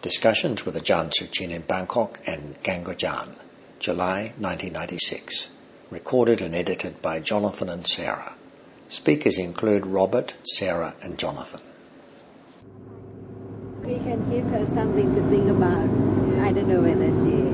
Discussions with Ajahn Suchin in Bangkok and Gangojan, July 1996. Recorded and edited by Jonathan and Sarah. Speakers include Robert, Sarah and Jonathan. We can give her something to think about. I don't know whether she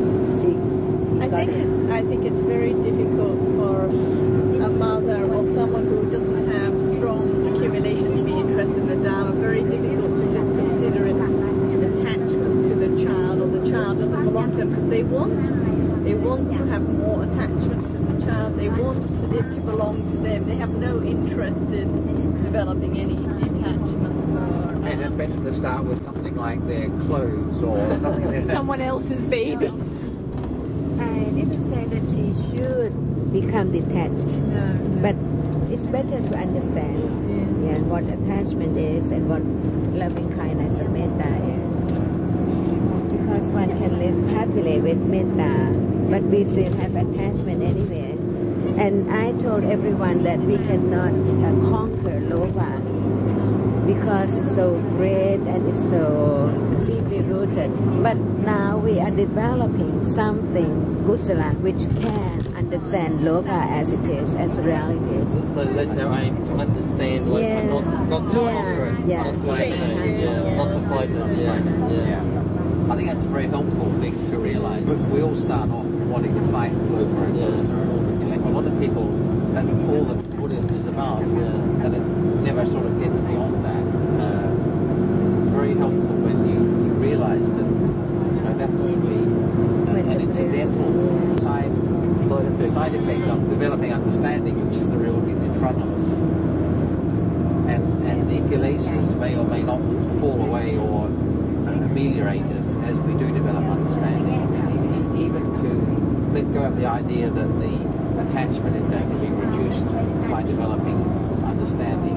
I think it's very difficult for a mother or someone who doesn't have strong accumulations to be interested in the Dharma. Very difficult to just consider it an attachment to the child, or the child doesn't belong to them, because they want to have more attachment to the child. They want it to belong to them. They have no interest in developing any detachment. And it's better to start with something like their clothes or something. Someone else's baby. I didn't say that she should become detached, but it's better to understand what attachment is and what loving kindness and metta is. Because one can live happily with metta, but we still have attachment anyway. And I told everyone that we cannot conquer lobha because it's so great and it's so deeply rooted. But now we are developing something, kusala, which can understand lobha as it is, as reality is. So that's our aim, to understand lobha, not to conquer it, not to not to fight it. Yeah. I think that's a very helpful thing to realise. We all start off wanting to fight lobha and dosa. A lot of people, that's all that Buddhism is about, and it never sort of gets beyond that. It's very helpful when you realise that that's only an incidental side effect of developing understanding, which is the real thing in front of us. And the kilesas may or may not fall away or ameliorate as we do develop understanding. Even to let go of the idea that the attachment is going to be reduced by developing understanding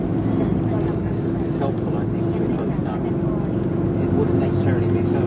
is helpful, I think, because it wouldn't necessarily be so.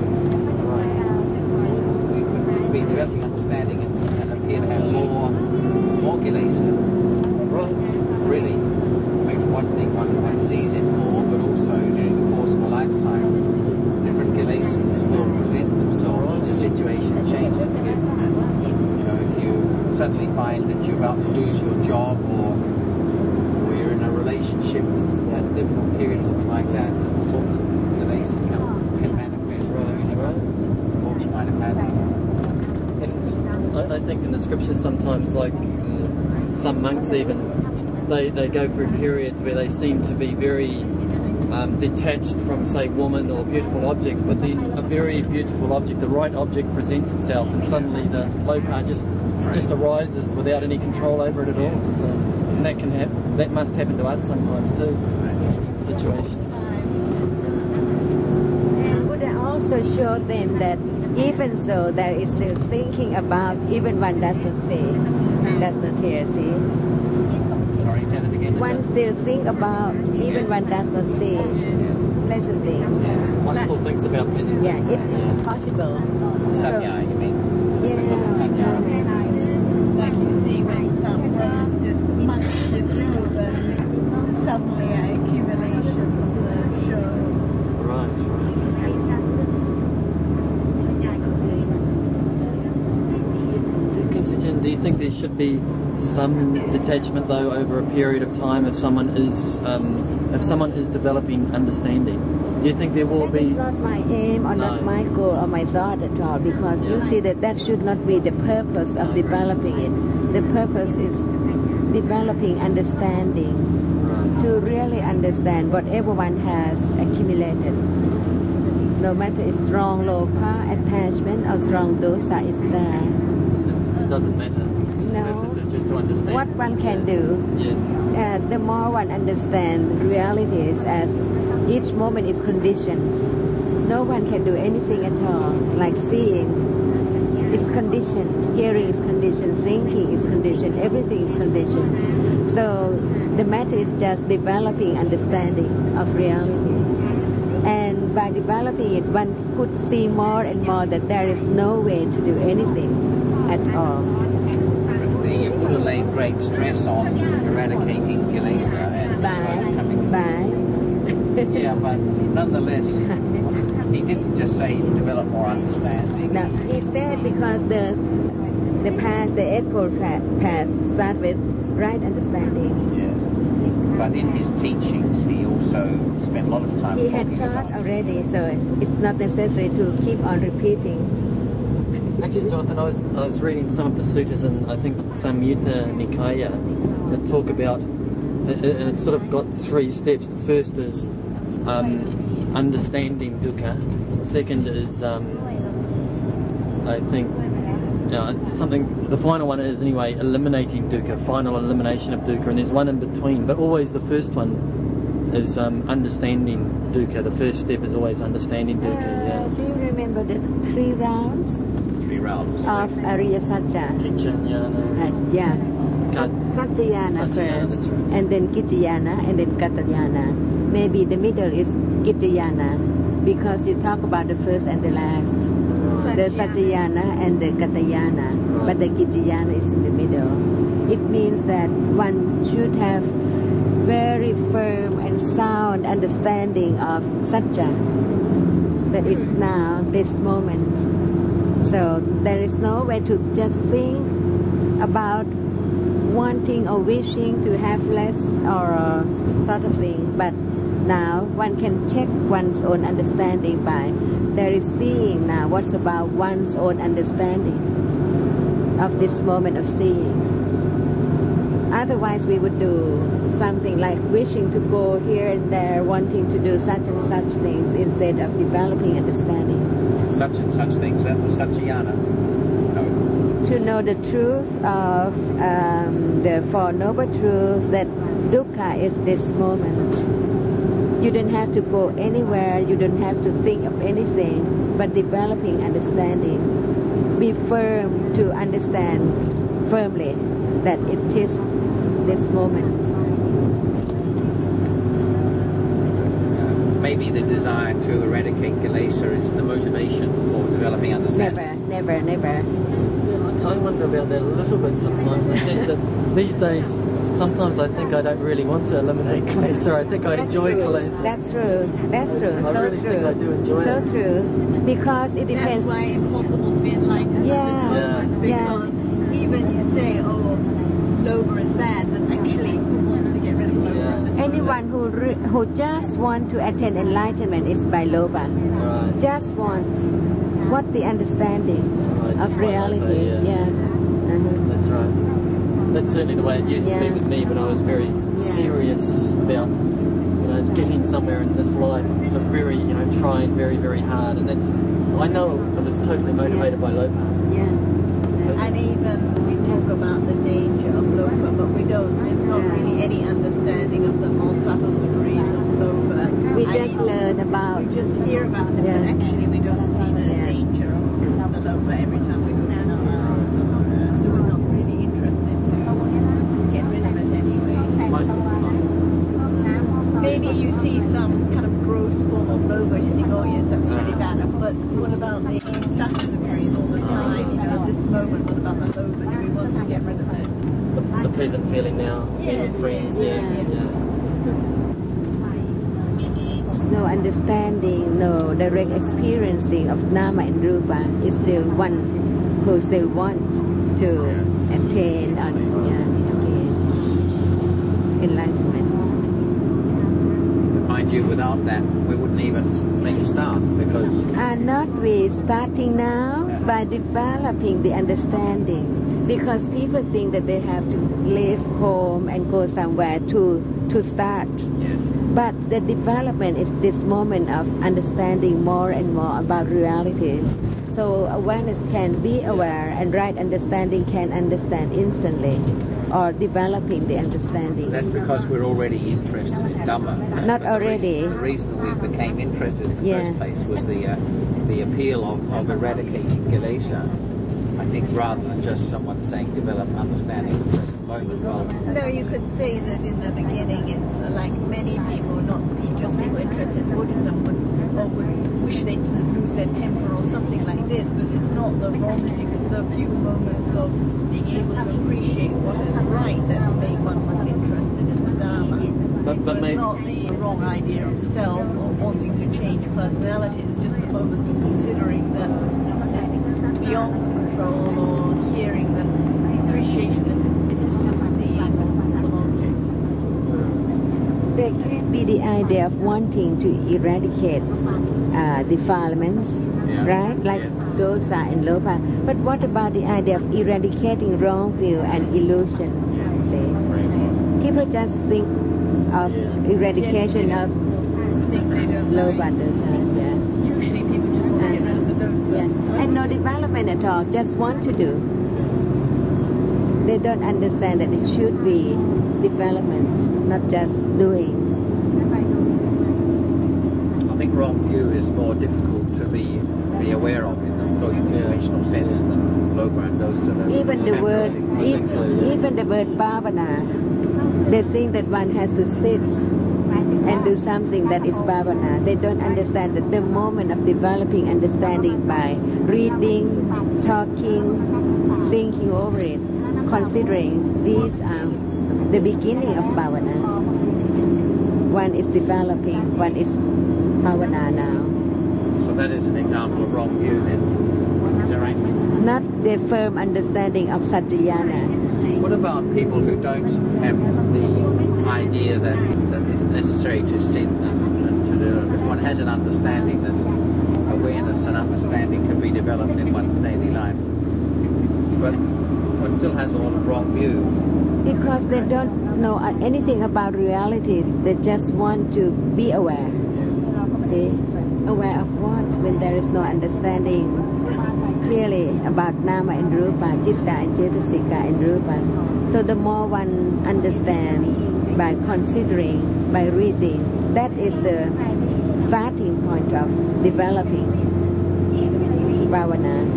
We could be developing understanding and appear to have more kilesa. Really, I mean, one thing one sees it more, but also during the course of a lifetime, different kilesas will present themselves as the situation changes. If you suddenly find that you're about to lose your job, or you're in a relationship that has a difficult period, something like that, all sorts of delays can manifest. What you might have had. And I think in the scriptures sometimes, like some monks even, they go through periods where they seem to be very detached from, say, woman or beautiful objects, but a very beautiful object, the right object presents itself, and suddenly the lobha just arises without any control over it at all. So, and that must happen to us sometimes too. Situations. And Buddha also showed them that even so, there is still thinking about, even one does not see, does not hear, see. Sorry, say that again. One still think about, even one does not see, pleasant things. One still thinks about pleasant things. Yeah, if it's possible. Sanya, you mean? Yeah. Like you see when some monks just move and suddenly accumulations show. Right. Do you think there should be some detachment, though, over a period of time if someone is developing understanding? Do you think there will be? That is not my aim or not my goal or my thought at all, because you see that should not be the purpose of developing it. The purpose is developing understanding, to really understand what everyone has accumulated. No matter it's strong lobha, attachment, or strong dosa is there. It doesn't matter. No. The purpose is just to understand. What one can do, yes. The more one understands realities as each moment is conditioned. No one can do anything at all, like seeing. It's conditioned. Hearing is conditioned. Thinking is conditioned. Everything is conditioned. So the matter is just developing understanding of reality. And by developing it, one could see more and more that there is no way to do anything at all. The Buddha laid great stress on eradicating kilesa and overcoming. By. Yeah, but nonetheless, He didn't just say develop more understanding. No, he said because the path, the Eightfold Path, start with right understanding. Yes. But in his teachings, he also spent a lot of time He talking had taught about... already, so it's not necessary to keep on repeating. Actually, Jonathan, I was reading some of the suttas in, I think, Samyutta Nikaya that talk about, and it's sort of got 3 steps. The first is understanding dukkha. The second is, I think, something. The final one is anyway eliminating dukkha, final elimination of dukkha, and there's one in between. But always the first one is understanding dukkha. The first step is always understanding dukkha. Yeah. Do you remember the 3 rounds? 3 rounds. Of Ariya Satya? Kiccanyana. Yeah. Satyayana first, and then Kiccayana, and then Katyayana. Maybe the middle is Kiccayana, because you talk about the first and the last. The Satyayana and the Katyayana, but the Kiccayana is in the middle. It means that one should have very firm and sound understanding of Satya, that is now, this moment. So there is no way to just think about wanting or wishing to have less or sort of thing, but now one can check one's own understanding by there is seeing now what's about one's own understanding of this moment of seeing. Otherwise we would do something like wishing to go here and there, wanting to do such and such things instead of developing understanding. Such and such things, that was Satyayana. No. To know the truth of the Four Noble Truths, that dukkha is this moment. You don't have to go anywhere, you don't have to think of anything, but developing understanding. Be firm to understand firmly that it is this moment. Maybe the desire to eradicate kilesa is the motivation for developing understanding. Never. I wonder about that a little bit sometimes, in the sense that these days, sometimes I think I don't really want to eliminate kilesa. I think I enjoy kilesa. That's true. I So really true. think I do enjoy so it. true. Because it depends. That's why it's impossible to be enlightened Yeah. at this moment, because even you say, oh, lobha is bad, but actually who wants to get rid of lobha at this moment? Anyone who just want to attain enlightenment is by lobha. Right. Just want. What the understanding Right, of just reality. want lobha, Uh-huh. That's right. That's certainly the way it used to be with me when I was very serious about, getting somewhere in this life. So very, trying very, very hard. And I know I was totally motivated by lobha. Yeah. And even we talk about the danger of lobha, but we don't. There's not really any understanding of the more subtle degrees of lobha. We And just even learn about. We just hear about it, but actually we don't see the danger of the lobha every time we go down our lives. So we're not really interested to get rid of it anyway. Most of the time. Maybe you see some kind of gross form of lobha, you think, oh yes, that's really bad. But what about the subtle degrees all the time? This moment, what about the lobha? Do we want to get rid of it? The present feeling now, being with friends. Yeah. That's good. No understanding, no direct experiencing of nama and rupa is still one who still want to attain enlightenment. Mind you, without that, we wouldn't even make a start, because... Not we starting now by developing the understanding, because people think that they have to leave home and go somewhere to start. Yes. But the development is this moment of understanding more and more about realities. So awareness can be aware, and right understanding can understand instantly, or developing the understanding. That's because we're already interested in Dhamma. Not already. The reason we became interested in the first place was the appeal of eradicating kilesa. I think rather than just someone saying develop understanding of the present moment. Well, So you could say that in the beginning it's like many people, not just people interested in Buddhism, would wish they'd lose their temper or something like this, but it's not the wrong thing. It's the few moments of being able to appreciate what is right that make one more interested in the Dharma. But So it's maybe... not the wrong idea of self or wanting to change personality. It's just the moments of considering that it's beyond control or hearing that appreciation that it is just seeing a possible object. There can be the idea of wanting to eradicate defilements, right? Like dosa and lopa. But what about the idea of eradicating wrong view and illusion? See? People just think of eradication of Things they don't lopa, like. dosa, yeah. Usually people just want to get rid of the dosa. Yeah. And no development at all, just want to do. They don't understand that it should be development, not just doing. I think wrong view is more difficult to be aware of in the conventional sense than low and dosa. Even the word, think so, yeah. even the word bhavana, they think that one has to sit and do something that is bhavana. They don't understand that the moment of developing understanding by reading, talking, thinking over it, considering these are the beginning of bhavana. One is developing, one is bhavana now. So that is an example of wrong view then. Is that right? Not the firm understanding of Satyayana. What about people who don't have the idea that it's necessary to sit and to do it? If one has an understanding that awareness and understanding can be developed in one's daily life, but one still has a lot of wrong view. Because they don't know anything about reality. They just want to be aware. See? Aware of what? When there is no understanding clearly about nama and rupa, citta and cetasika and rupa. So the more one understands by considering, by reading, that is the starting point of developing bhavana.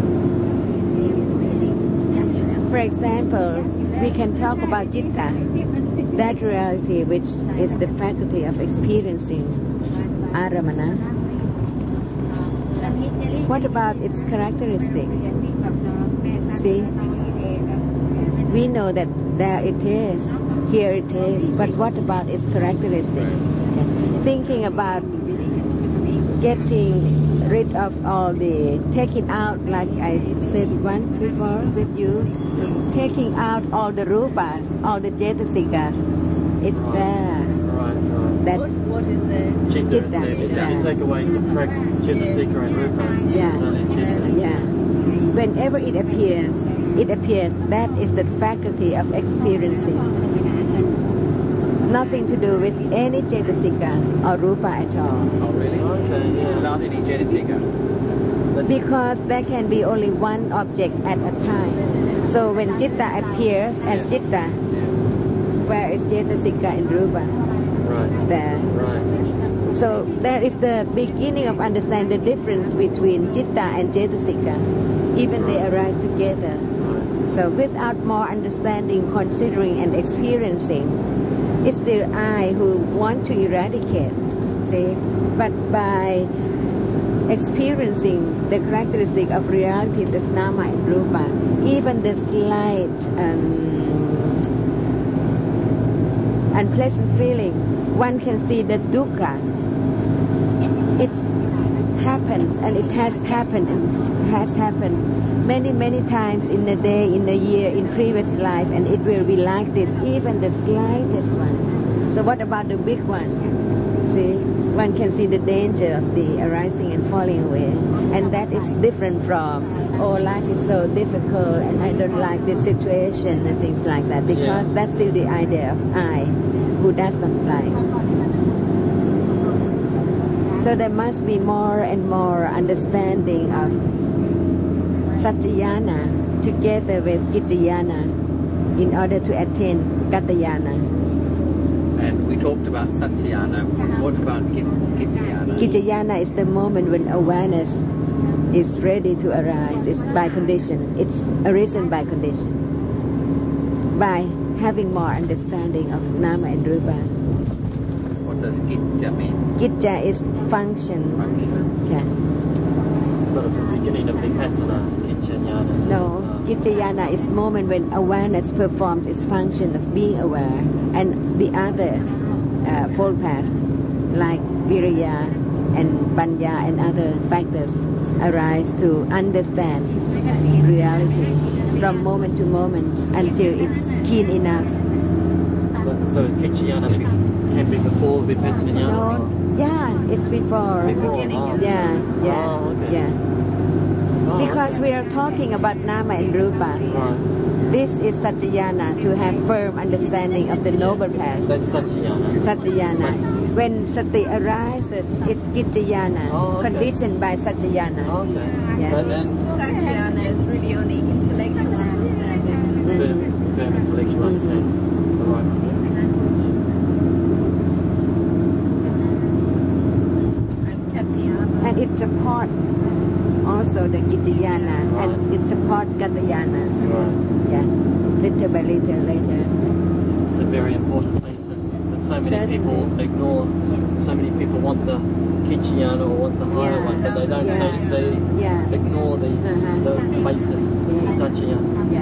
For example, we can talk about citta, that reality which is the faculty of experiencing aramana. What about its characteristic? See, we know that there it is, here it is, but what about its characteristic? Okay. Thinking about getting rid of all the, taking out, like I said once before with you, taking out all the rupas, all the cetasikas, it's there. Right. That What is there? Citta is there. Citta. If you take away, subtract cetasika and rupa, Yeah. it's only citta. Yeah. Whenever it appears, that is the faculty of experiencing. Nothing to do with any cetasika or rupa at all. Oh, really? Okay, yeah. Without any cetasika? Because there can be only one object at a time. So when citta appears as citta, where is cetasika and rupa? Right. There. Right. So there is the beginning of understanding the difference between citta and cetasika. Even they arise together. Right. So without more understanding, considering and experiencing, it's the I who want to eradicate. See? But by experiencing the characteristic of realities as nama and rupa, even the slight unpleasant feeling, one can see the dukkha. It happens and it has happened and has happened many times in the day, in the year, in previous life, and it will be like this, even the slightest one. So what about the big one? See, one can see the danger of the arising and falling away, and that is different from, oh, life is so difficult and I don't like this situation and things like that, because that's still the idea of I, who does not like. So there must be more and more understanding of Satyayana together with Gitayana in order to attain Gatayana. And we talked about Satyayana. What about Gitayana? Gitayana is the moment when awareness is ready to arise. It's by condition. It's arisen by condition. By having more understanding of Nama and Rupa. What does Gitya mean? Gitya is function. Okay. Sort of the beginning of Vipassana, Gitayana. No, Gitayana is the moment when awareness performs its function of being aware, and the other fold path, like Viriya, and panya and other factors arise to understand reality from moment to moment until it's keen enough. So is Kichiyana can be before Vipassana? No, yeah, it's before. Before, Yeah. Oh, okay. Yeah. Oh, Because okay. we are talking about nama and rupa. Right. This is Satyayana, to have firm understanding of the noble path. That's Satyayana. Satyayana. When sati arises, it's Kichiyana, Oh, okay. conditioned by Satyayana. Okay. Yeah. But then Satyayana is really only intellectual understanding. firm intellectual understanding. Right. And Katyayana. And it supports also the Kichiyana, and it supports Katayana. Right. Yeah, little by little later. It's a very important thesis that so many Certainly. people ignore. So many people want the Kichiyana or want the higher Yeah. one, but they don't. Yeah. They Yeah. ignore the basis, which is Yeah. Satyayana. Yeah.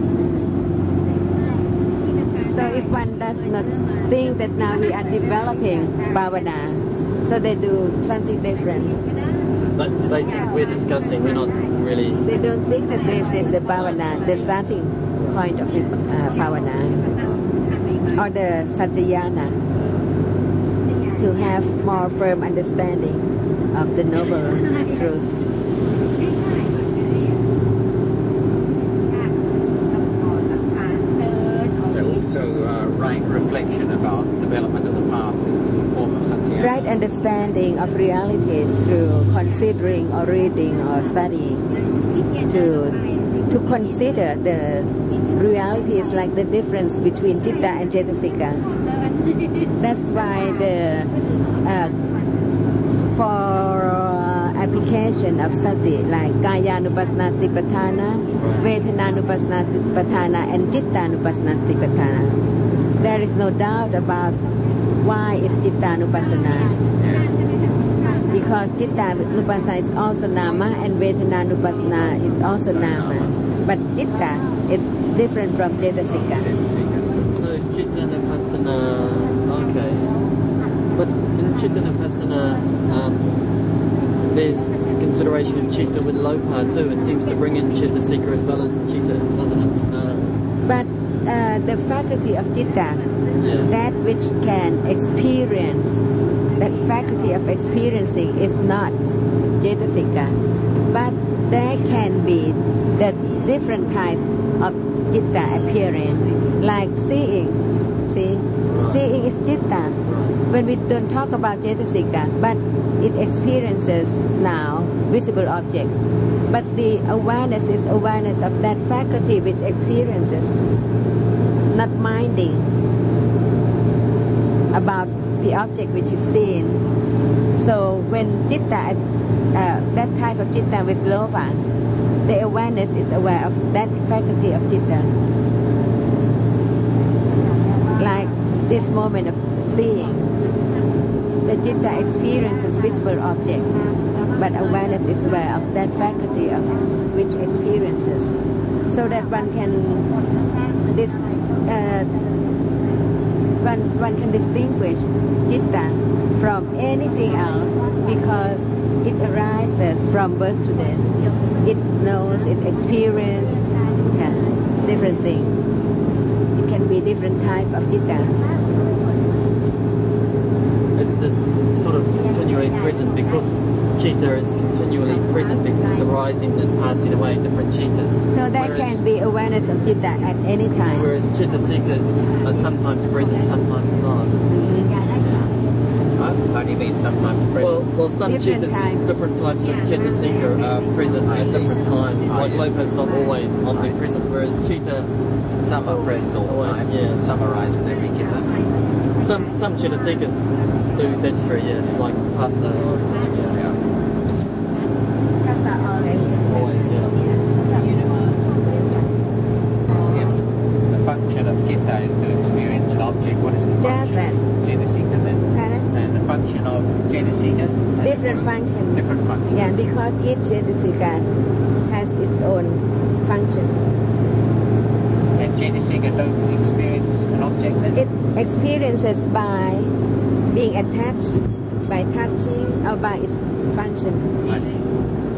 So if one does not think that now we are developing bhavana, so they do something different. But they think we're discussing. We're not really. They don't think that this is the bhavana, the starting point of the bhavana, or the satyayana, to have more firm understanding of the noble truth. So also right reflection about development of the path is a form of Satyayana. Right understanding of realities through considering or reading or studying, to consider the realities like the difference between citta and cetasika. That's why for application of sati, like Kayanupassana Satipatthana, Vedananupassana Satipatthana, and Chittanupassana Satipatthana, there is no doubt about why is Chittanupassana. Because Chittanupassana is also nama and Vedananupassana is also nama. But Chitta is different from Cetasika. So Chittanupassana, okay. But in Chittanupassana, there's consideration of Chitta with Lopa too. It seems to bring in Cettasika as well as Chitta, doesn't it? But the faculty of Chitta, that which can experience, that faculty of experiencing is not Cetasika. But there can be the different type of Chitta appearing, like seeing. See? Seeing is Chitta. When we don't talk about Cetasika, but it experiences now visible object. But the awareness is awareness of that faculty which experiences, not minding about the object which is seen. So when Chitta, that type of Chitta with Lopa, the awareness is aware of that faculty of Chitta. Like this moment of seeing, the Chitta experiences visible object, but awareness is aware of that faculty of which experiences, so that one can one can distinguish Chitta from anything else, because it arises from birth to death. It knows, it experiences different things. It can be different type of Chittas. It's sort of continually present because Chitta is continually present because it's arising and passing away, different Chittas. So there can be awareness of Chitta at any time. Whereas Chittasikas are sometimes present, sometimes not. How do you mean sometimes present? Well, some Different types. different types of Chittasika are present at different times. Like Lopa is not always omnipresent, whereas Chitta, Some are present all the time. Yeah. Some arise with every Chitta. some Chittasikas do, that's true, yeah, like Pasa or something, yeah. Rasa always. Always, yeah. If the function of Chitta is to experience an object, what is the Just function that. of Cetasika then? Pardon? And the function of Cetasika? Different functions. Different functions. Yeah, because each Cetasika has its own function. And Cetasika don't experience an object then? It experiences by being attached by touching or by its function. I see.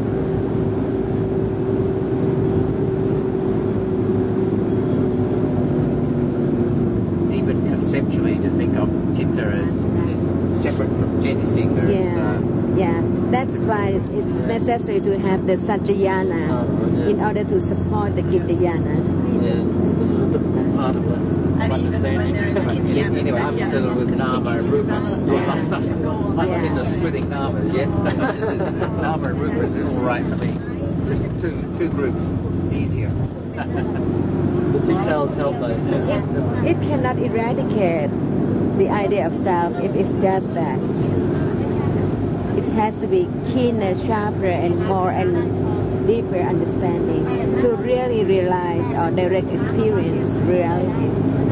Even conceptually, to think of Chitta as separate from Cetasika Yeah, that's why it's necessary to have the Satchayana in order to support the Gijayana. Yeah, this is a difficult part of it. And even when they're in the Gijayana, Anyway, I'm still with Nama and Rupa. I'm not in the splitting Namas yet. Nama and Rupa is all right for me. Just two groups, easier. The details help though. It cannot eradicate the idea of self if it's just that. It has to be keener, sharper, and more and deeper understanding to really realize or direct experience reality.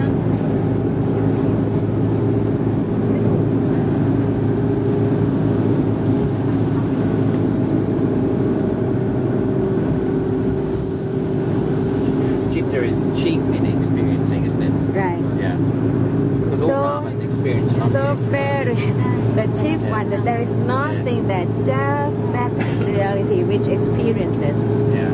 Chitta is chief in experiencing, isn't it? Right. Yeah. Because all Ramas experience an So object. very, the chief one, that there is nothing that just that reality which experiences. Yeah.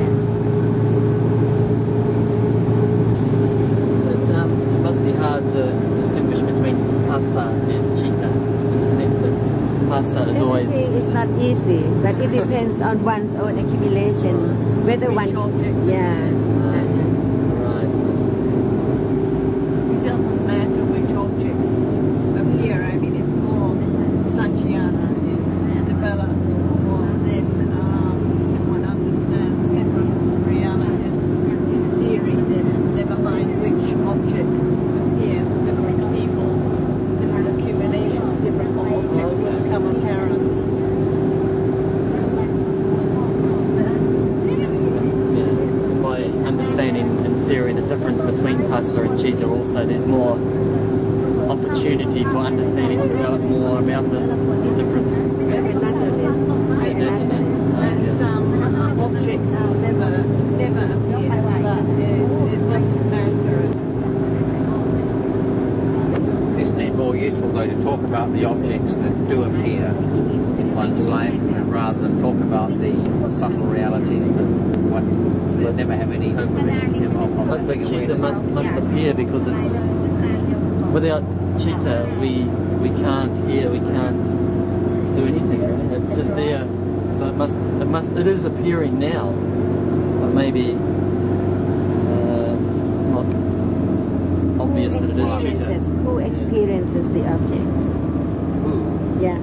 It must be hard to distinguish between Phassa and Chitta in the sense that Phassa is always... Everything is not easy, but it depends on one's own accumulation. Whether Which one, objects yeah. Right. It doesn't matter which objects appear. I mean, if more Sanchayana is developed, or then if one understands different realities in theory, then never mind which objects appear for different people, different accumulations, different objects will become apparent. By understanding in theory the difference between Phassa and Chitta also, there's more opportunity for understanding to develop more about the difference. Another And some objects will never appear, but it doesn't matter. Isn't it more useful though to talk about the objects that do appear in one's life rather than talk about the subtle realities that one will never have any hope of it? But Chitta must appear because it's... Without Chitta, we can't hear, we can't do anything. Really. It's just there. So it is appearing now. But maybe it's not obvious that it is Chitta. Who experiences the object? Who? Yeah.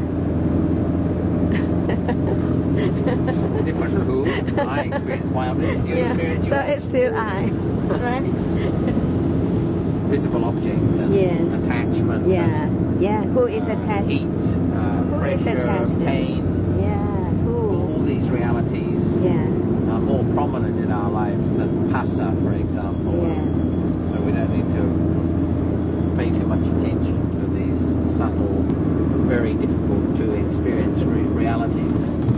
Different who? I experience my objects. You experience So yours. it's still I, right? Visible object and Yes. attachment. Yeah. Yeah. Who is And attached? heat, Who is pressure, attached? pain. Yeah. Who? All these realities Yeah. are more prominent in our lives than Phassa, for example. Yeah. So we don't need to pay too much attention to these subtle, very difficult to experience realities.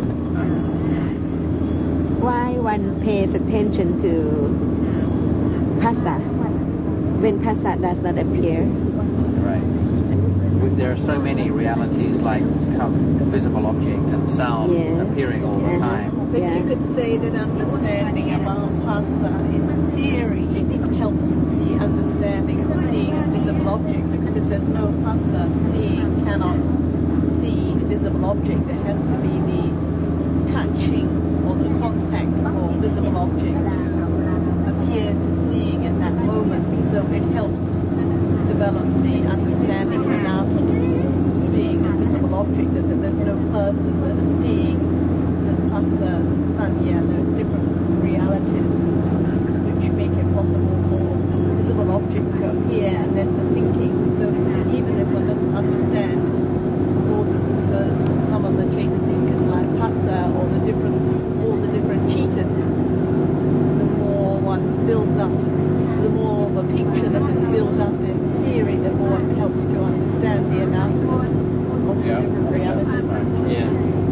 Why one pays attention to Phassa when Phassa does not appear? Right. There are so many realities like visible object and sound Yes. appearing all the time. But Yeah. you could say that understanding about Phassa in theory, it helps the understanding of seeing a visible object, because if there's no Phassa, seeing cannot see the visible object. There has to be the touching or the contact for visible object to appear to seeing at that moment. So it helps develop the understanding of anatomy of seeing a visible object, that there's no person that is seeing. There's Phassa, Sanya, there are different realities which make it possible for visible object to appear, and then the thinking. So even if one doesn't understand all some of the Cetasikas like Phassa or all the different Chittas, the more one builds up, the more of a picture that is built up in theory, the more it helps to understand the anatomy of the different realities. Yeah.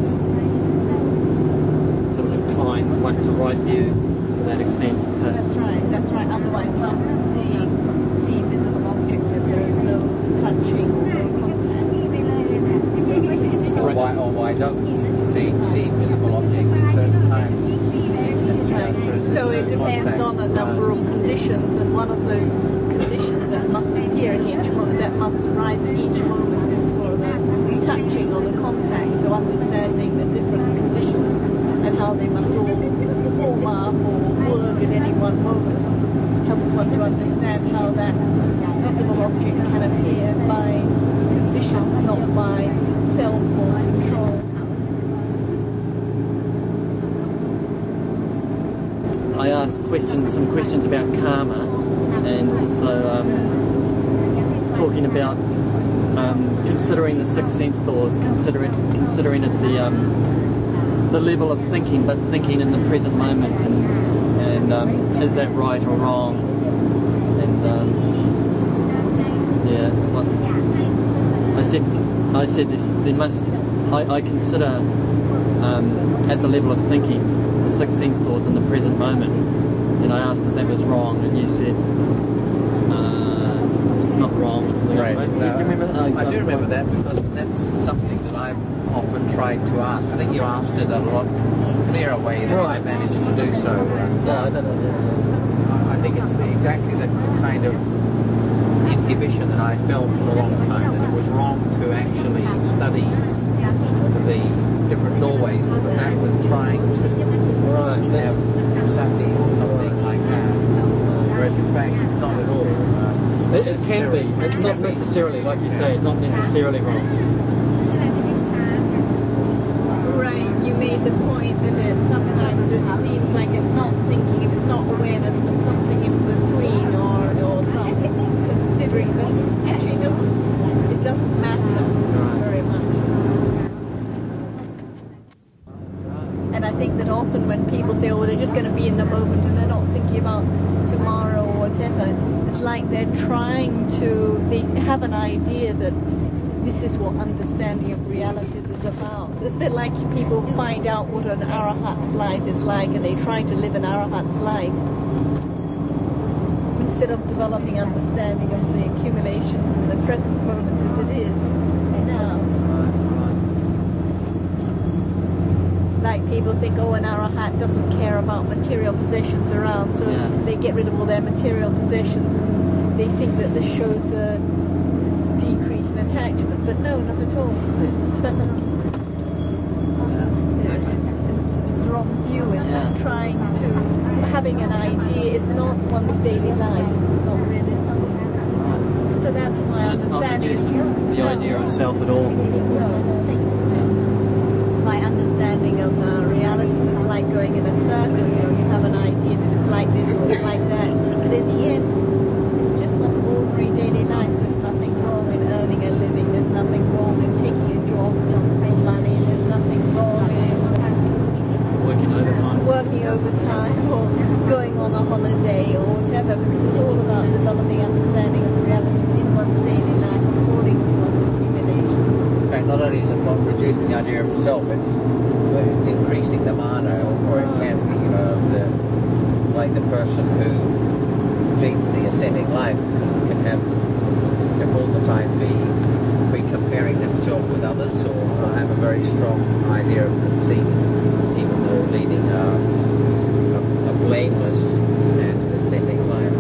Sort of inclines one to right view to that extent. That's right. Otherwise, how can see visible object if there is no touching, no contact? see visible objects at certain times. That's right. So it depends on a number of conditions, and one of those conditions that must appear at each moment, that must arise at each moment, is for the touching or the contact. So understanding the different conditions and how they must all form up or work at any one moment helps one to understand how that visible object can appear by conditions, not by self or control. I asked some questions about karma, and also talking about considering the six sense laws, considering it the level of thinking, but thinking in the present moment, and is that right or wrong? And I said this. There must. I consider at the level of thinking the six sense laws in the present moment, and I asked if that was wrong, and you said it's not wrong or something. Right. Do you remember that? I do remember that, because that's something that I've often tried to ask. I think you asked it a lot clearer way than I managed to do so. I don't know. I think it's exactly the kind of inhibition that I felt for a long time, that it was wrong to actually study the different doorways, because that was trying to have sati or something like that. Whereas in fact it's not at all. It can be. It's not necessarily, like you say, not necessarily wrong. Right, you made the point that sometimes it seems like it's not thinking, if it's not awareness, but something in between, or some considering, but actually it doesn't matter very much. And I think that often when people say, oh, they're just going to be in the moment and they're not thinking about tomorrow or whatever, it's like they have an idea that this is what understanding of realities is about. It's a bit like people find out what an arahat's life is like, and they try to live an arahat's life instead of developing understanding of the accumulations in the present moment as it is now. Like people think, oh, an arahat doesn't care about material possessions around, so they get rid of all their material possessions, and they think that this shows a decrease in attachment, but no, not at all. It's wrong view. It's trying to, having an idea is not one's daily life. It's not realistic. So that's my understanding. It's not reducing the idea of self at all. My understanding of realities is like going in a circle. You have an idea that it's like this or it's like that, but in the end, it's just one's ordinary daily life. There's nothing wrong in earning a living. There's nothing wrong in taking a job for money. There's nothing wrong in working overtime or going on a holiday or whatever, because it's all about developing understanding of realities in one's daily life according to one's accumulations. In fact, not only is it not reducing the idea of self, it's increasing the mana, or it can be, like the person who leads the ascetic life can all the time be comparing themselves with others, or have a very strong idea of conceit, even though leading a blameless and ascetic life.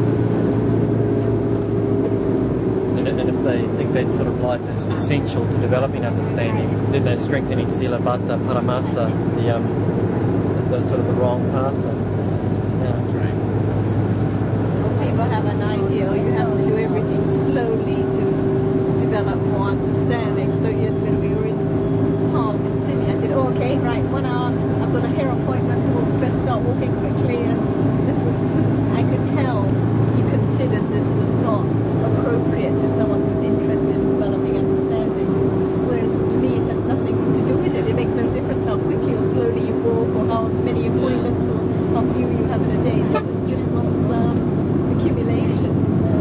And if they think that sort of life is essential to developing understanding, then they're strengthening Silabbata Paramasa, the sort of the wrong path. That's right. People have an idea, or you have to do everything slowly to develop more understanding. So yes, when we were in Park in Sydney, I said, oh, okay, right, 1 hour, I've got a hair appointment, we'll better start walking quickly. And I could tell he considered this was not appropriate to someone who's interested in developing understanding. Whereas to me, it has nothing to do with it. It makes no difference how quickly or slowly you walk, or how many appointments, or how few you have in a day. This is just one's accumulations.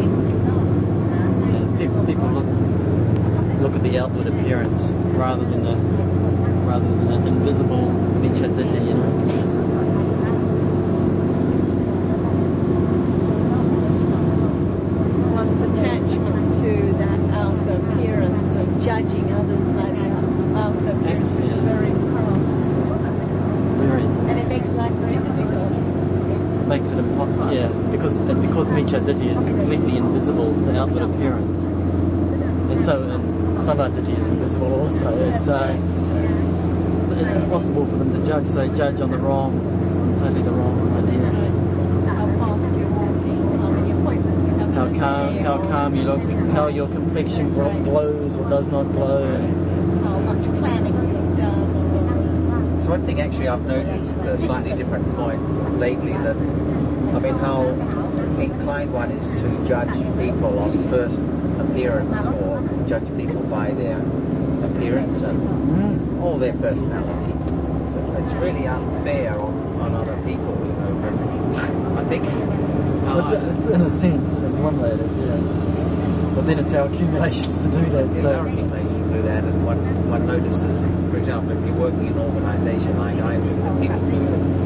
People look at the outward appearance rather than the invisible vichaditi, One's attachment to that outer appearance and judging others by their outer appearance is very strong. makes it impossible. Yeah, because Miccha Ditthi is completely invisible to outward appearance, and Sava Ditthi is invisible also. It's impossible for them to judge. They judge on totally the wrong idea. How fast you're walking, how many appointments you have. How calm you look, how your complexion glows or does not glow. How much planning you've done. So one thing actually I've noticed, a slightly different point lately, that how inclined one is to judge people on first appearance, or judge people by their appearance and all their personality. It's really unfair on other people, but I think it's in a sense, in one way it is, yeah. But then it's our accumulations to do that. It's our accumulations to do that, and one notices, for example, if you're working in an organisation like I do, the people who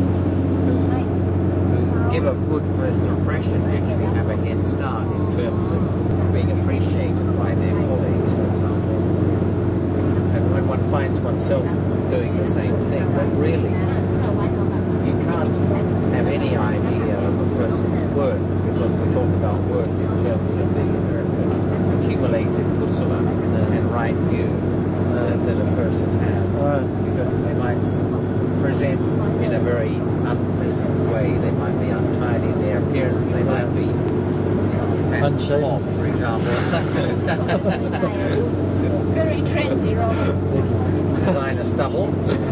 give a good first impression actually have a head start in terms of being appreciated by their colleagues, for example. And when one finds oneself doing the same thing, but really you can't have any idea of a person's worth, because we talk about worth in terms of the accumulated kusala and right view that a person has. Because they might present in a very unpleasant way. They might be untidy in their appearance. They might be fat slob, for example. Very trendy, Robert. Designer stubble.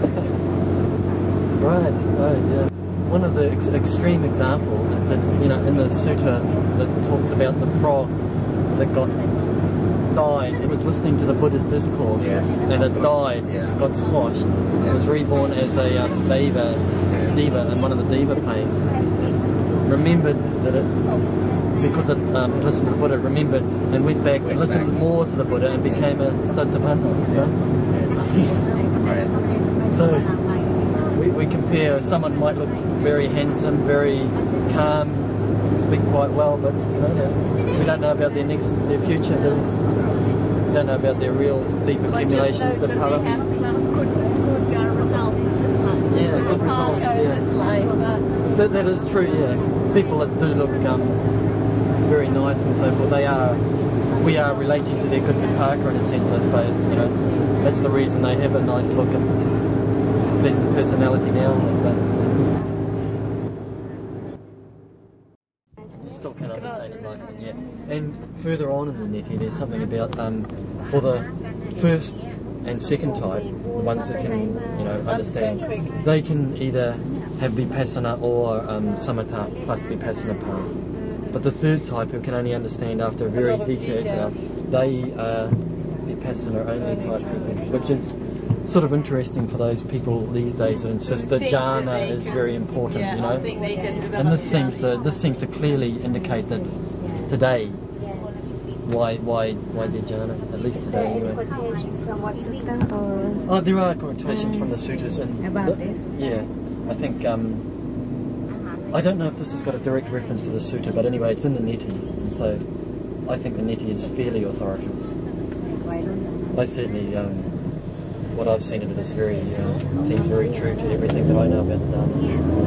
Right, yeah. One of the extreme examples is that, in the sutta that talks about the frog that died. It was listening to the Buddha's discourse, and it died. It got squashed. It was reborn as a diva in one of the diva planes. Remembered that because it listened to the Buddha, remembered and went back and listened more to the Buddha and became a Sotapanna. So we compare. Someone might look very handsome, very calm, speak quite well, but we don't know about their future. We don't know about their real deep accumulations. But just know that they have good results in this life. Yeah, good results. In this life. That is true. Yeah, people that do look very nice and so forth. We are relating to their good vipaka in a sense, I suppose. That's the reason they have a nice look and pleasant personality now, I suppose. Still cannot attain enlightenment yet. And further on in the neti, there's something about for the first and second type, the ones that can understand, they can either have vipassana or samatha plus vipassana path. But the third type, who can only understand after a very detailed, they are vipassana only type people, which is sort of interesting for those people these days that insist that jhana is very important. Yeah, I think they can develop. And this seems to clearly indicate that today, why the jhana, at least today anyway. Quotation from what sutta or? Oh, there are quotations from the sutras and about this. Yeah, I think I don't know if this has got a direct reference to the sutta, but anyway, it's in the neti, and so I think the neti is fairly authoritative. I certainly. What I've seen of it is seems very true to everything that I know about the Dharma.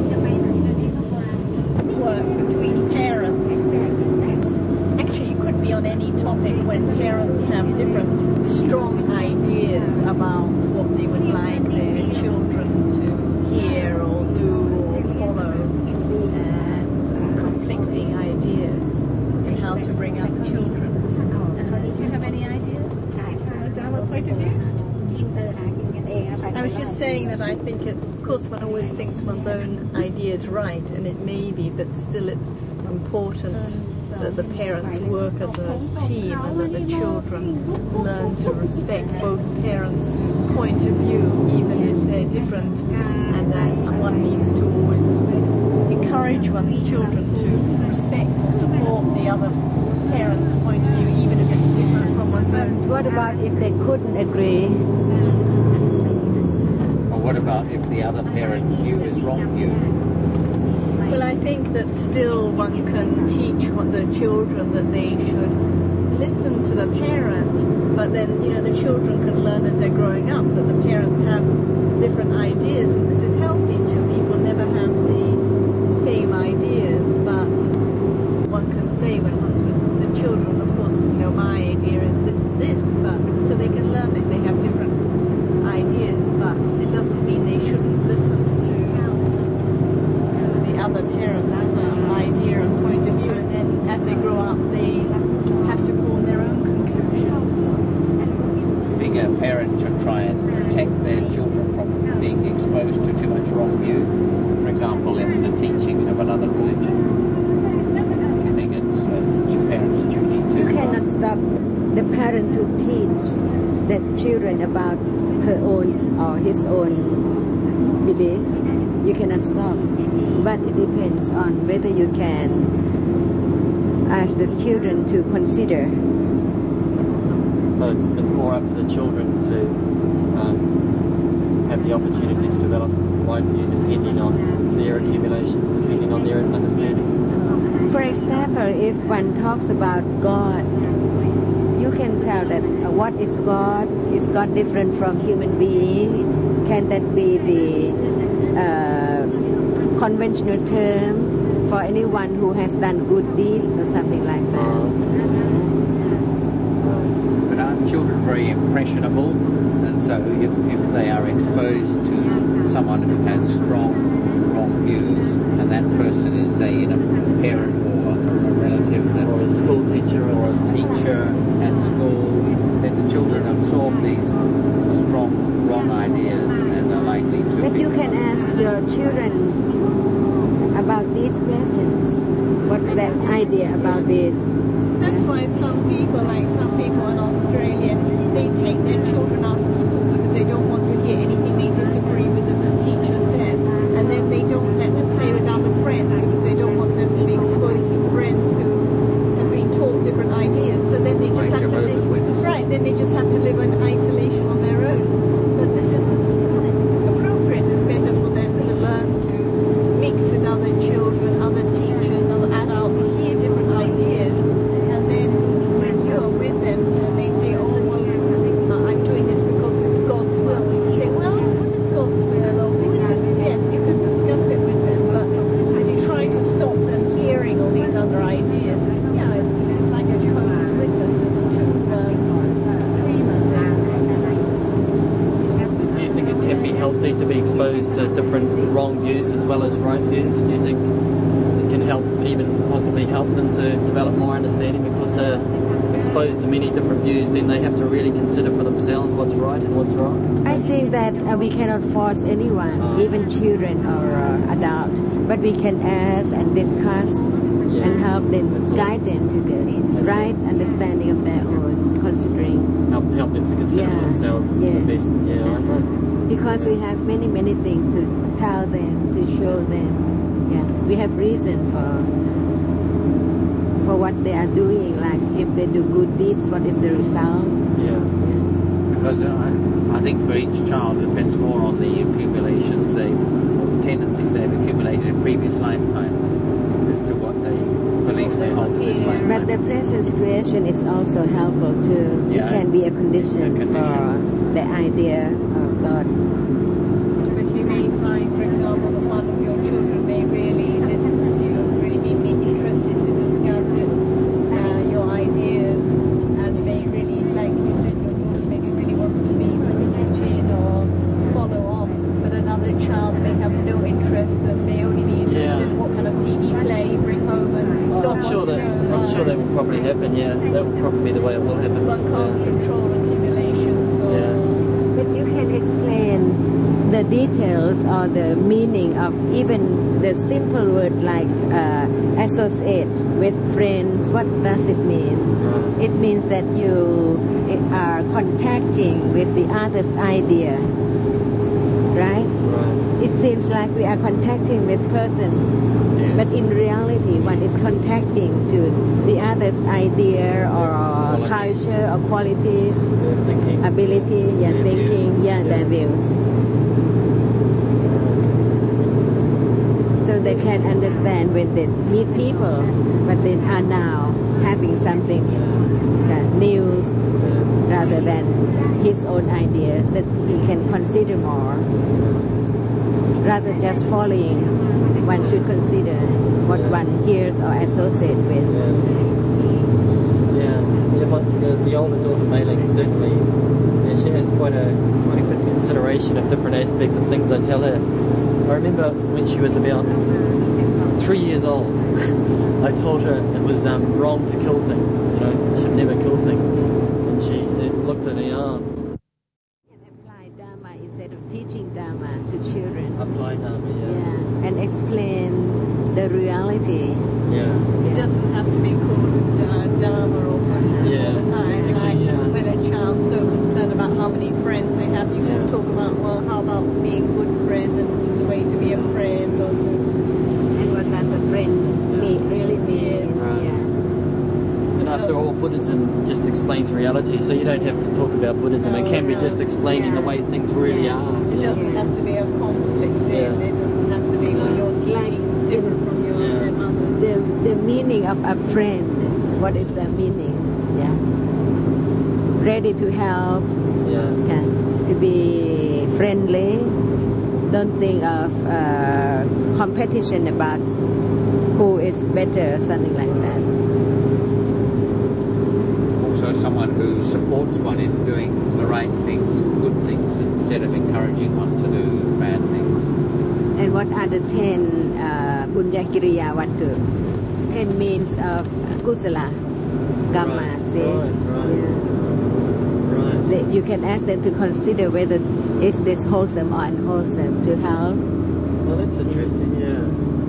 Work between parents. Actually, it could be on any topic when parents have different strong ideas about what they would like their children to hear or do or follow, and conflicting ideas in how to bring up children. Do you have any ideas from a Dharma point of view? I was just saying that I think of course one always thinks one's own idea is right, and it may be, but still it's important that the parents work as a team and that the children learn to respect both parents' point of view, even if they're different, and that one needs to always encourage one's children to respect and support the other parent's point of view, even if it's different from one's own. What about if they couldn't agree? What about if the other parent's view is wrong view? Well, I think that still one can teach the children that they should listen to the parent, but then, the children can learn as they're growing up that the parents have different ideas, and this is healthy. Two people never have the same idea. this, but so they can learn that they have different ideas, but it doesn't mean they shouldn't listen to the other parents' idea and point of view, and then as they grow up they have to form their own conclusions. I think a parent should try and protect their children from being exposed to too much wrong view, for example in the teaching of another religion. I think it's a parent's duty to... You cannot stop the parent to teach the children about her own or his own belief. You cannot stop. But it depends on whether you can ask the children to consider. So it's more up to the children to have the opportunity to develop right view depending on their accumulation, depending on their understanding. For example, if one talks about God, you can tell that what is God? Is God different from human being? Can that be the conventional term for anyone who has done good deeds or something like that? But aren't children very impressionable? And so if they are exposed to someone who has strong wrong views, and that person is, say, in a parent or a relative that's... Or a school teacher. Or a teacher at school, then the children absorb these strong wrong ideas and are likely to... But you can ask your children about these questions. What's that idea about this? That's why some people in Australia, they take their children out of school because they don't want to hear anything they disagree with that the teacher says, and then they don't let them play with other friends because they don't want them to be exposed to friends who have been taught different ideas. So then they just have to live, right? Then they just have to live in isolation on their own. But this isn't appropriate. It's better for them to learn to mix with other children, other teachers, other adults, hear different ideas. And then when you're with them and they say, oh, well, I'm doing this because it's God's will, you say, well, what is God's will? Or who is this? Yes, you can discuss it with them, but if you try to stop them hearing all these other ideas, yeah, it's just like a Jehovah's Witness. It's too extreme. Do you think it can be healthy to be exposed to different wrong views as well as right views? Do you think it can help, even possibly help them to develop more understanding because they're exposed to many different views, then they have to really consider for themselves what's right and what's wrong? I think that we cannot force anyone, even children or adults, but we can ask and discuss and help them, guide them to the right understanding of their own, considering. Help them to consider for themselves is the best. Yeah, I know. Because we have many things to tell them, to show them. Yeah, we have reason for what they are doing. Like if they do good deeds, what is the result? Yeah. Because I think for each child it depends more on the accumulations or the tendencies they've accumulated in previous lifetimes as to what they believe they hold in this lifetime. But the present situation is also helpful too. It can be a condition for the idea or thought. But you may find, for example, that one of your children may really listen to you, really be interested to discuss it, your ideas, and may really, like you said, your daughter maybe really wants to be listened in or follow on, but another child may have no interest and may only be interested in what kind of CD play you bring home and I'm sure that will probably happen, yeah. That will probably be the way it will happen. One can't control accumulations or... But you can explain the details or the meaning of even the simple word like associate with friends. What does it mean? It means that you are contacting with the other's idea, right? It seems like we are contacting with person, but in reality one is contacting to the other's idea or culture or qualities, ability, thinking, their views. So they can understand when they meet people, but they are now having something new rather than his own idea that he can consider more. Rather just following, one should consider what one hears or associate with. Yeah. the older daughter, Mei Ling, certainly, she has quite a good consideration of different aspects of things I tell her. I remember when she was about 3 years old, I told her it was wrong to kill things, you should never kill things. And she looked at me, apply Dharma instead of teaching Dharma to children. apply Dharma, Yeah, and explain the reality. Yeah. It doesn't have to be called Dharma or Buddhism Yeah. all the time. Actually, Like when a child's so concerned about how many friends they have, you can Yeah. talk about, well, how about being a good friend, and this is the way to be a friend. Or And what does a friend really mean? Right. Yeah. And after all, Buddhism just explains reality, so you don't have to talk about Buddhism. It can be just explaining the way things really are. It doesn't have to be a conflict thing. Yeah. It doesn't have to be when your teaching is different from their mother's. The meaning of a friend. What is the meaning? Yeah. Ready to help. Yeah. Yeah. To be friendly. Don't think of competition about who is better, something like that. Also someone who supports one in doing the right things, good things, instead of encouraging one to do bad things. And what are the 10 Bunya Kiriya Wattu? 10 means of Kusala, Kamma, Right, see? right. Yeah. You can ask them to consider whether is this wholesome or unwholesome to help. Well, that's interesting, yeah.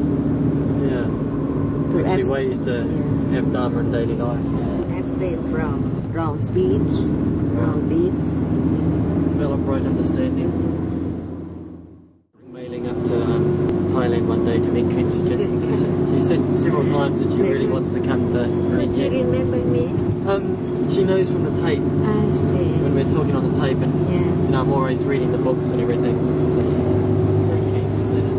Actually, ways to have Dharma in daily life. Yeah. Abstain from wrong speech, wrong deeds. Develop right understanding. Mailing up to Thailand one day to meet Kun Sujin. She said several times that she really wants to come to Could you remember me? She knows from the tape, I see. when we're talking on the tape, and Yeah. I'm always reading the books and everything, so she's very keen for that.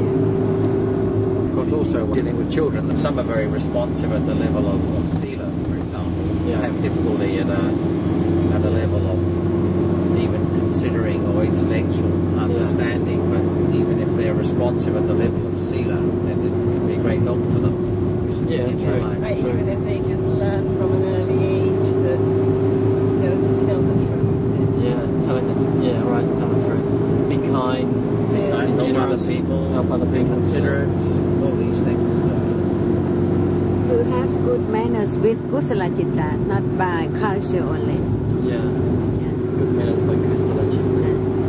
Of course, also dealing with children, that some are very responsive at the level of sila, for example. Yeah. Have difficulty at a level of even considering or intellectual understanding, but even if they're responsive at the level of sila, then it can be a great help for them. Yeah, in true. their life. Right, even if they just learn from an early age that, to tell the truth. Yeah, telling them, tell the truth. Be kind, Yeah. be Help generous, other people, help other be people. considerate, all these things. To have good manners with Kusala Citta, not by culture only. Yeah, Yeah. good manners by Kusala Citta.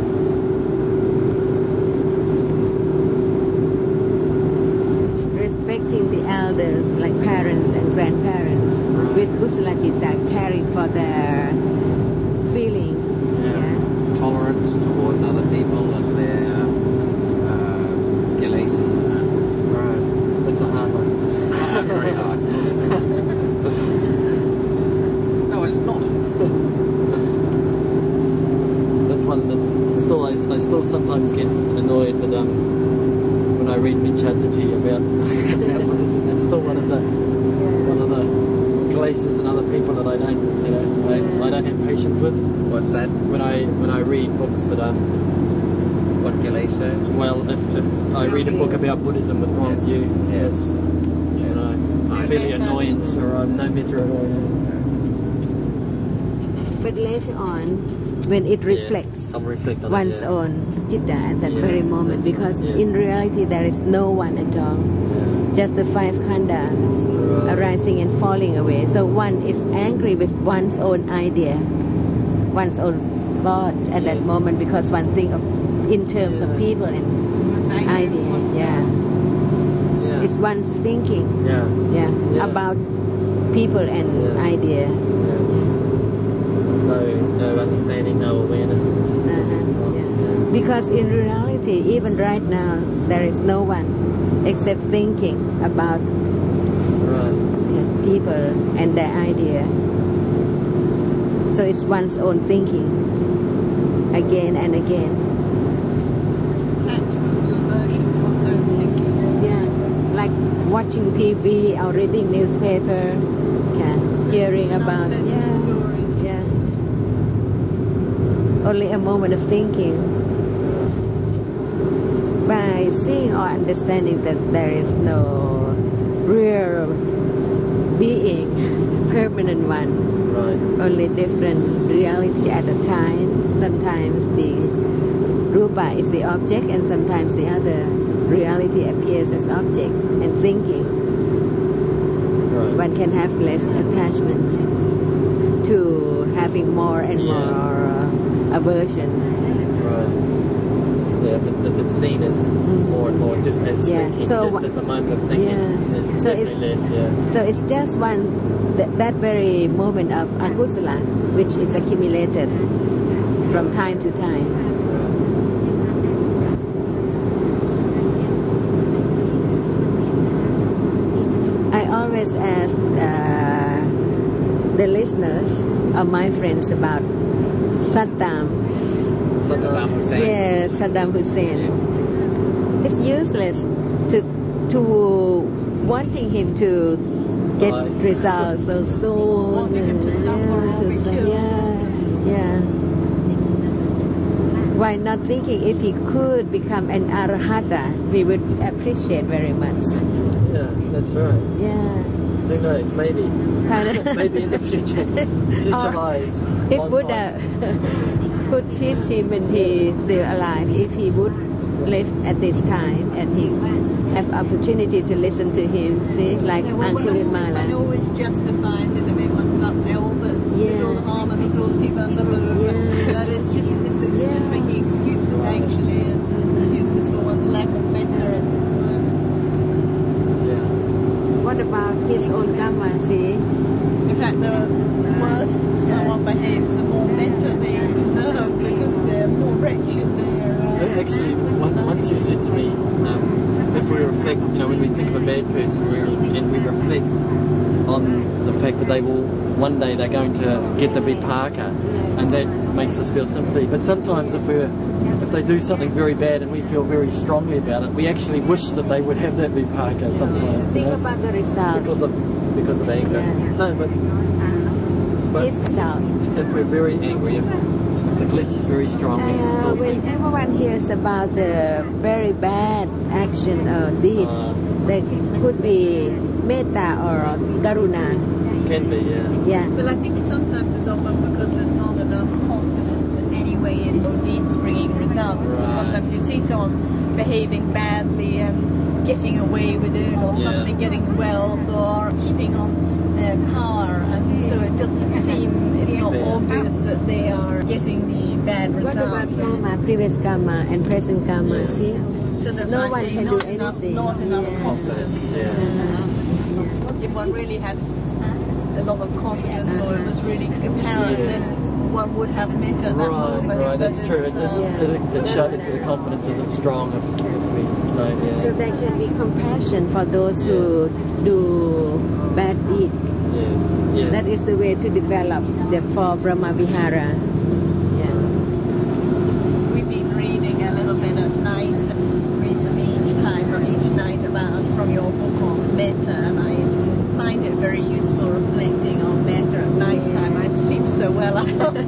Respecting the elders like parents and grandparents with Kusala Citta, caring for their feeling. Yeah. Tolerance towards other people and their kilesa. Right, that's a hard one. Very hard. No, it's not. That's one that's still, I still sometimes get annoyed with when I read Vichadati about Buddhism. It's still one of the glaciers and other people that I don't, I don't have patience with. What's that? When I read books that What kilesa? well, if I read a book about Buddhism with wrong view, Yes. I feel the annoyance, or I'm no better at all. But later on, when it reflects I'll reflect on one's it, own citta at that Yeah, very moment, that's because right, yeah. in reality there is no one at all, just the 5 khandhas Right. arising and falling away. So one is angry with one's own idea, one's own thought at that Yes. moment, because one think of in terms of people and idea. Yeah, it's one's thinking. Yeah. Yeah. About people and Yeah. idea. No understanding, no awareness. Just Yeah. Because in reality, even right now, there is no one except thinking about Right. people and their idea. So it's one's own thinking again and again. Attachment and aversion to one's own thinking. Yeah, like watching TV or reading newspaper, hearing about Stories. yeah. Only a moment of thinking. By seeing or understanding that there is no real being permanent one. Right. Only different reality at a time. Sometimes the rupa is the object, and sometimes the other reality appears as object and thinking. Right. One can have less attachment to having more and more aversion. Right. Yeah, if it's seen as more and more just as thinking, so just as a moment of thinking, there's so definitely less. Yeah. So it's just that very moment of akusala which is accumulated from time to time. I always ask the listeners of my friends about Saddam Hussein. Yeah, Saddam Hussein. It's useless to wanting him to get results so soon. Wanting him to suffer or be killed. Yeah. Why not thinking if he could become an arahata, we would appreciate very much. Yeah, that's right. Yeah. Who knows? Maybe. Maybe in the future. Future lies. If Buddha could teach him when he is still alive, if he would live at this time and he have opportunity to listen to him, see, like Angulimala. One always justifies it. I mean, one starts saying, oh, but look at all the harm and look at all the people, blah, blah, blah, blah. But it's just making excuses, actually. It's excuses for one's lack of metta at this moment. Yeah. What about his own karma, see? In fact, the worse someone behaves, the more metta they deserve because they're more wretched. Actually, once you said to me, if we reflect, when we think of a bad person, and we reflect on the fact that one day they're going to get the vipaka, and that makes us feel sympathy. But sometimes if they do something very bad and we feel very strongly about it, we actually wish that they would have that vipaka sometimes. Think about the result. Because of anger. Yeah. No, but his result. If we're very angry, if the bliss is very strong, we can still when everyone hears about the very bad action or deeds, there could be metta or karuna. Can be, yeah. Well, I think sometimes it's often because there's not enough confidence anyway in your deeds bringing results. Because sometimes you see someone behaving badly and getting away with it, or suddenly getting wealth, or keeping on their power, and so it doesn't seem, it's not obvious that they are getting the bad results. What about karma, previous karma and present karma? See, so that's no why one I say can not do enough, anything. not enough confidence. If one really had a lot of confidence, or it was really apparent, this one would have metta at that moment. Right, that's true. It shows that the confidence isn't strong if we know. So there can be compassion for those who do bad deeds. Yes. That is the way to develop the four Brahma Vihara. We've been reading a little bit at night recently, each night about from your book on metta, and I find it very useful reflecting on metta at night time. I sleep so well afterwards.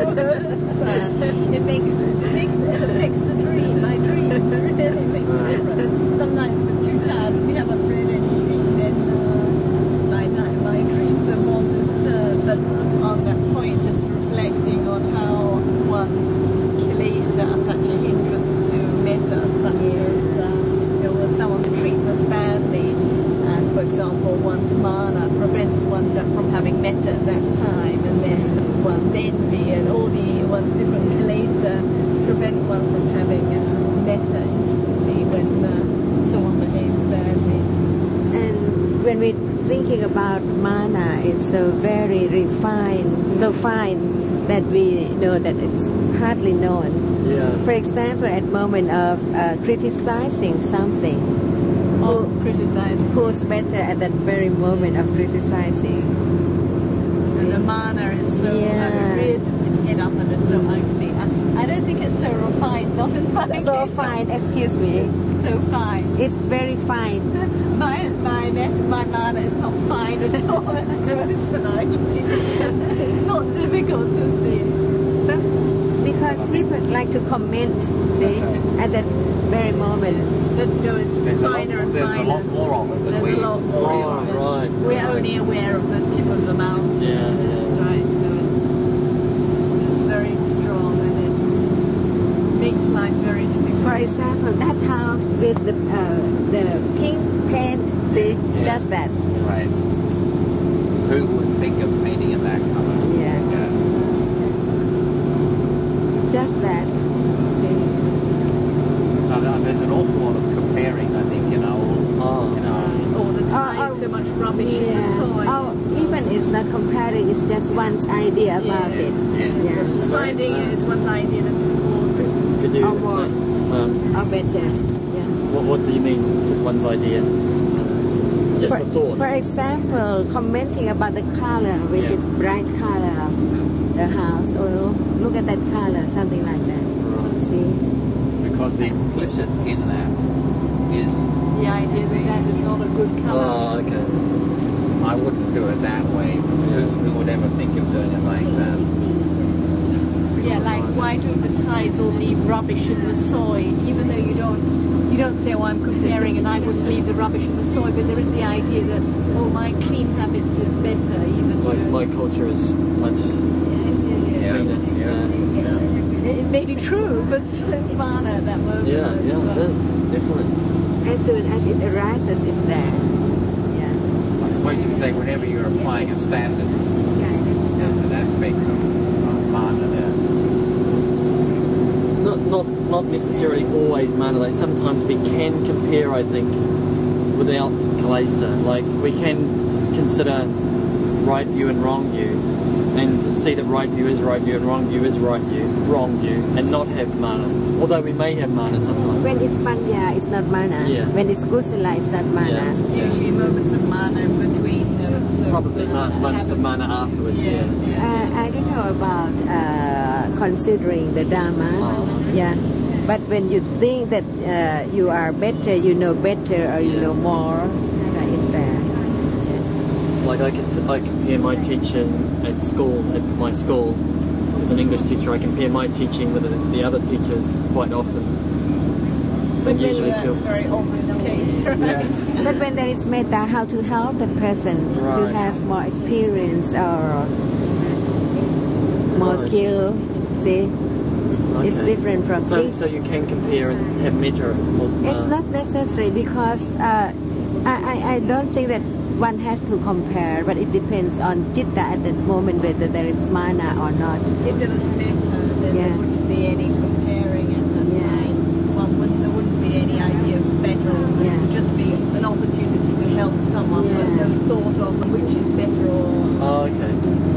It affects the dream. My dreams really makes a difference. Sometimes we're too tired, we haven't read anything, then my dreams are more disturbed. But on that point, just reflecting on how one's kilesa are such a hindrance to metta, such as when someone treats us badly, and for example one's mana prevents one from having metta at that time, and then one's envy and all one's different kilesa prevent one from having metta instantly when someone behaves badly. And when we're thinking about mana, it's so very refined, so fine that we know that it's hardly known. Yeah. For example, at moment of criticizing something, who's better at that very moment of criticizing? And the mana is so rears its head up and is so ugly. I don't think it's so refined, not in fact. So fine, excuse me. So fine. It's very fine. My mana is not fine at all. It's gross and ugly. It's not difficult to see. So, because people like to comment, see, at that very moment. But no, it's finer and there's finer. a lot more of it than There's we a lot more. realise. Right. We're only aware of the tip of the mountain. Yeah, That's right. So it's very strong and it makes life very difficult. For example, that house with the pink paint, see, Yeah. just that. Right. Who would think of painting in that colour? Yeah. Just that. See. Now, there's an awful lot of comparing, I think, in our, All the time, so much rubbish in the soil. Oh, even it's not comparing, it's just one's idea about it. Yes. Yeah. Finding is one's idea that's important. Could you Or more. explain? Or better. Yeah. What do you mean with one's idea? Just for, the thought. For example, commenting about the color, which Yeah. is bright color of the house, or look at that color, something like that. Right. See? Because the implicit in that is, The idea that that is not a good colour. Oh, okay. I wouldn't do it that way. Who would ever think of doing it like that? Yeah, like why do the Thais all leave rubbish in the soil, even though you don't say, oh, I'm comparing and I wouldn't leave the rubbish in the soil, but there is the idea that, oh, my clean habits is better, even My culture is much Yeah. cleaner. It may be true, but it's fun at that moment. Yeah, it is, definitely. As soon as it arises, it's there. Yeah. I suppose you could say whenever you're applying a standard, there's an aspect of mana there. Not necessarily always mana. Sometimes we can compare, I think, without kilesa. Like we can consider right view and wrong view, and see that right view is right view and wrong view is wrong view, and not have mana. Although we may have mana sometimes. When it's panya, it's not mana. Yeah. When it's kusala, it's not mana. Yeah. Usually moments of mana in between those. Probably moments of mana afterwards. Yeah. I don't know about considering the Dharma. Oh. Yeah. But when you think that you are better, you know better, or you know more, it's there. It's like I compare my teaching at school, at my school, as an English teacher, I compare my teaching with the other teachers quite often. But usually that's a feel. very obvious case, right? Yeah. But when there is metta, how to help the person to Right. have more experience or more Right. skill, see? It's Okay. different from So please. you can compare and have metta also. It's not necessary because I don't think that one has to compare, but it depends on citta at that moment whether there is mana or not. If there was metta, then there wouldn't be any comparing at that time. There wouldn't be any idea of better. It would just be an opportunity to help someone, but no thought of which is better or... Oh, okay.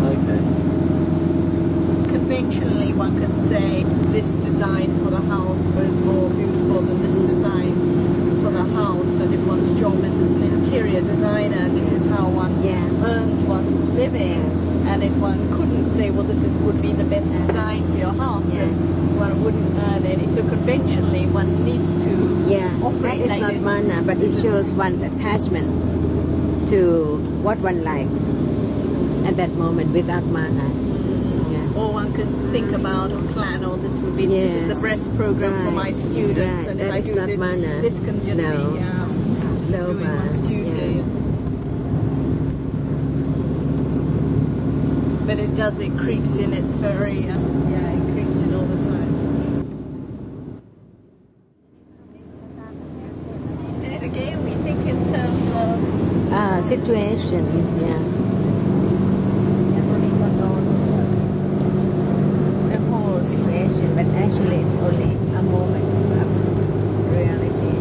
Conventionally, one can say this design for the house is more beautiful than this design for the house, and if one's job is as an interior designer, this is how one earns one's living. And if one couldn't say, well, would be the best design for your house, then one wouldn't earn any. So conventionally, one needs to operate That is like not this. mana, but it shows one's attachment to what one likes at that moment without mana. Or one can think about or plan, or this would be this is the best program for my students, and if I do this, this can just be this is just doing one's duty. But it creeps in. It's very it creeps in all the time. Say it again. We think in terms of situation. Situation, but actually it's only a moment of reality.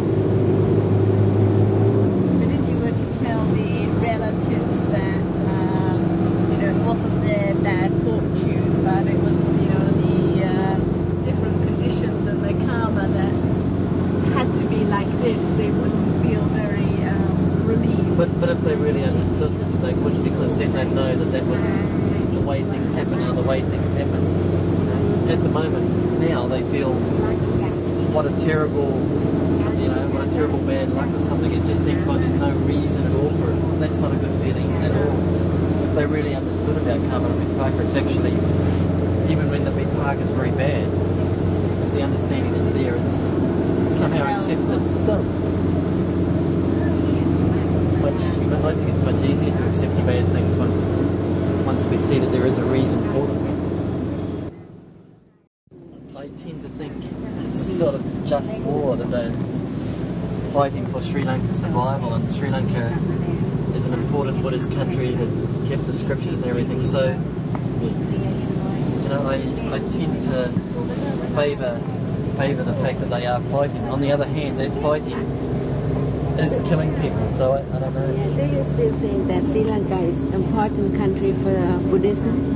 But if you were to tell the relatives that it wasn't their bad fortune, but it was the different conditions and the karma that had to be like this, they wouldn't feel very relieved. But if they really understood, they wouldn't, because then they'd know that was the way things happen are the way things happen. At the moment, now they feel what a terrible bad luck or something. It just seems like there's no reason at all for it. That's not a good feeling at all. If they really understood about karma and vipaka, it's actually, even when the vipaka is very bad, if the understanding is there, it's somehow accepted. I think it's much easier to accept the bad things once we see that there is a reason for them. I tend to think it's a sort of just war that they're fighting for Sri Lanka's survival, and Sri Lanka is an important Buddhist country that kept the scriptures and everything, so I tend to favour the fact that they are fighting. On the other hand, that fighting is killing people, so I don't know. Do you still think that Sri Lanka is an important country for Buddhism?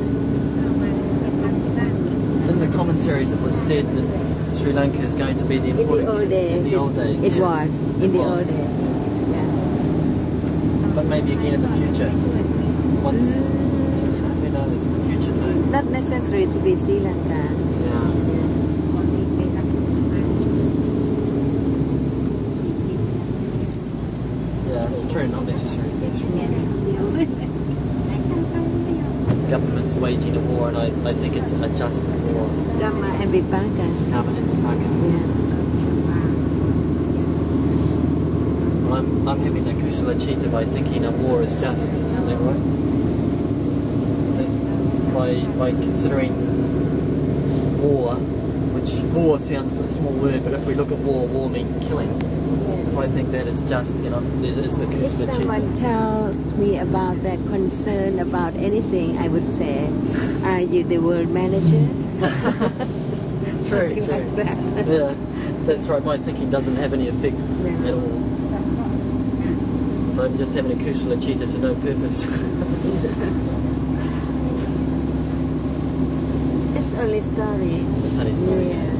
In the commentaries it was said that Sri Lanka is going to be the important... In the old days. It was. In the old days. Yeah. But maybe again in the future. Once, who knows, in the future too. Not necessary to be Sri Lanka. Yeah. True, not necessary. Government's waging a war, and I think it's a just war. Dhamma and Vipaka. Dhamma and Vipaka. Yeah. Well, I'm having a kusala chitta by thinking a war is just, isn't that right? By considering war, which war sounds a small word, but if we look at war means killing. If I think that is just, there is a kusala chitta. If someone tells me about their concern about anything, I would say, are you the world manager? True. Like that. Yeah, that's right. My thinking doesn't have any effect at all. So I'm just having a kusala chitta to no purpose. It's only story. It's only story. Yeah.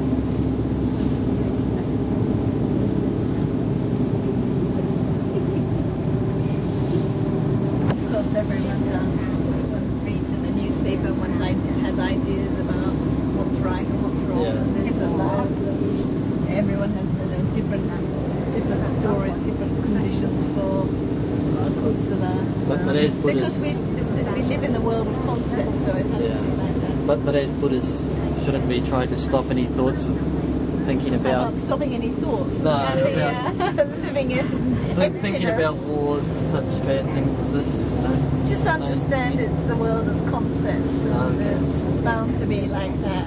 Everyone does. One reads in the newspaper, one has ideas about what's right and what's wrong. Yeah. There's a lot of, everyone has different stories, different conditions for kusala. But as Buddhists, because we live in the world of concepts, so it has to be like that. But as Buddhists, shouldn't we try to stop any thoughts of thinking about... Not stopping any thoughts. No, about living in... thinking about wars and such bad things as this, Just understand it's the world of concepts, and it's bound to be like that.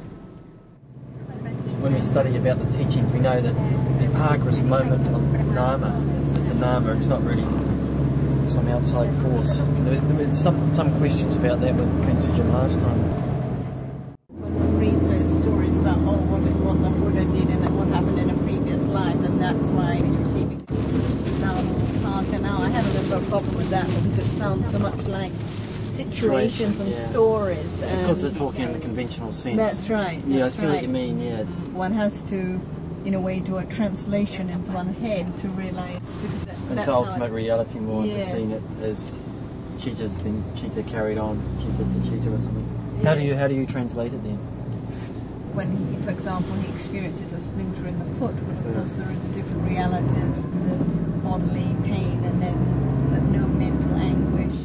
When we study about the teachings, we know that Vipaka is a moment of nama. It's a nama, it's not really some outside force. There was some questions about that with Kensujin last time. Read those stories about what the Buddha did and what happened in a previous life, and that's why he's receiving Vipaka now. I have a little bit of a problem with that because it sounds so much like situations and stories. Because they're talking in the conventional sense. That's right. I see what you mean, yeah. One has to, in a way, do a translation into one head to realise. Into ultimate reality more, yes. To seeing it as chitta's been carried on, chitta to chitta or something. Yeah. How do you translate it then? When he, for example, he experiences a splinter in the foot, but of course there are different realities, the bodily pain and then but no mental anguish.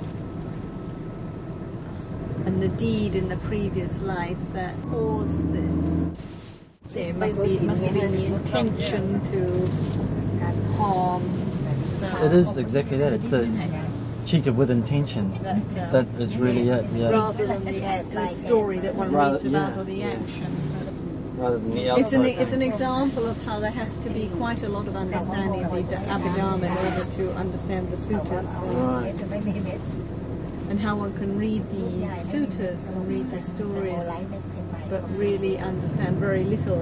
And the deed in the previous life that caused this. There must have been the intention to harm. It is exactly that. It's the chitta with intention. That is really it. Yeah. Rather than the story that one reads about or the action. Rather than the outside. It's an example of how there has to be quite a lot of understanding of the Abhidharma in order to understand the suttas. Right. And how one can read the suttas and read the stories, but really understand very little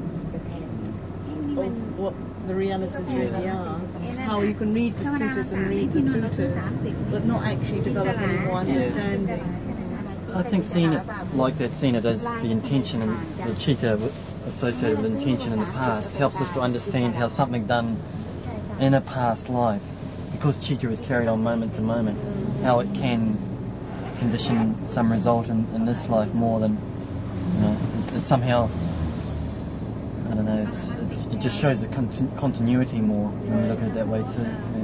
of what the realities really are. How you can read the suttas and read the suttas, but not actually develop any more understanding. I think seeing it like that, seeing it as the intention and the chitta associated with intention in the past, helps us to understand how something done in a past life, because chitta is carried on moment to moment, how it can condition some result in this life more than, it's somehow, I don't know, it just shows the continuity more when you look at it that way too.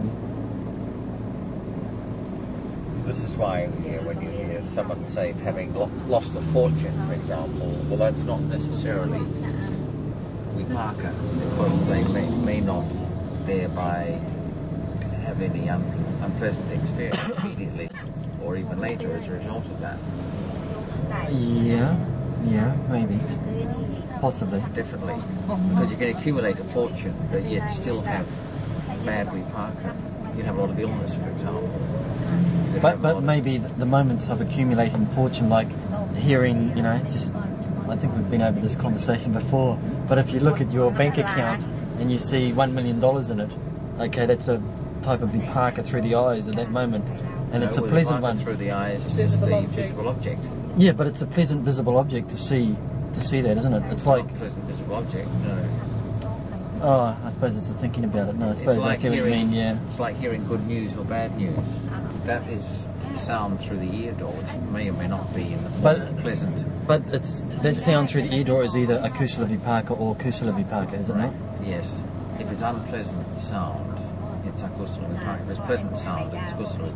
This is why when you hear someone say having lost a fortune, for example, well, that's not necessarily Vipaka, because they may not thereby have any unpleasant experience immediately or even later as a result of that. Yeah, maybe. Possibly. Definitely. Because you can accumulate a fortune, but yet still have bad vipaka. You have a lot of illness, for example. But maybe the moments of accumulating fortune, like hearing, I think we've been over this conversation before, but if you look at your bank account and you see $1 million in it, okay, that's a type of vipaka through the eyes at that moment, and it's a pleasant one. Through the eyes is just the visible object. Yeah, but it's a pleasant visible object to see that, isn't it? It's like... Not a pleasant visible object, no. Oh, I suppose it's the thinking about it. No, I suppose I see what you mean, yeah. It's like hearing good news or bad news. That is sound through the ear door, which may or may not be in the form pleasant. But that sound through the ear door is either a kusala vipaka or kusala vipaka, is it not? Yes. If it's unpleasant sound, it's a kusala vipaka. If it's pleasant sound, it's kusala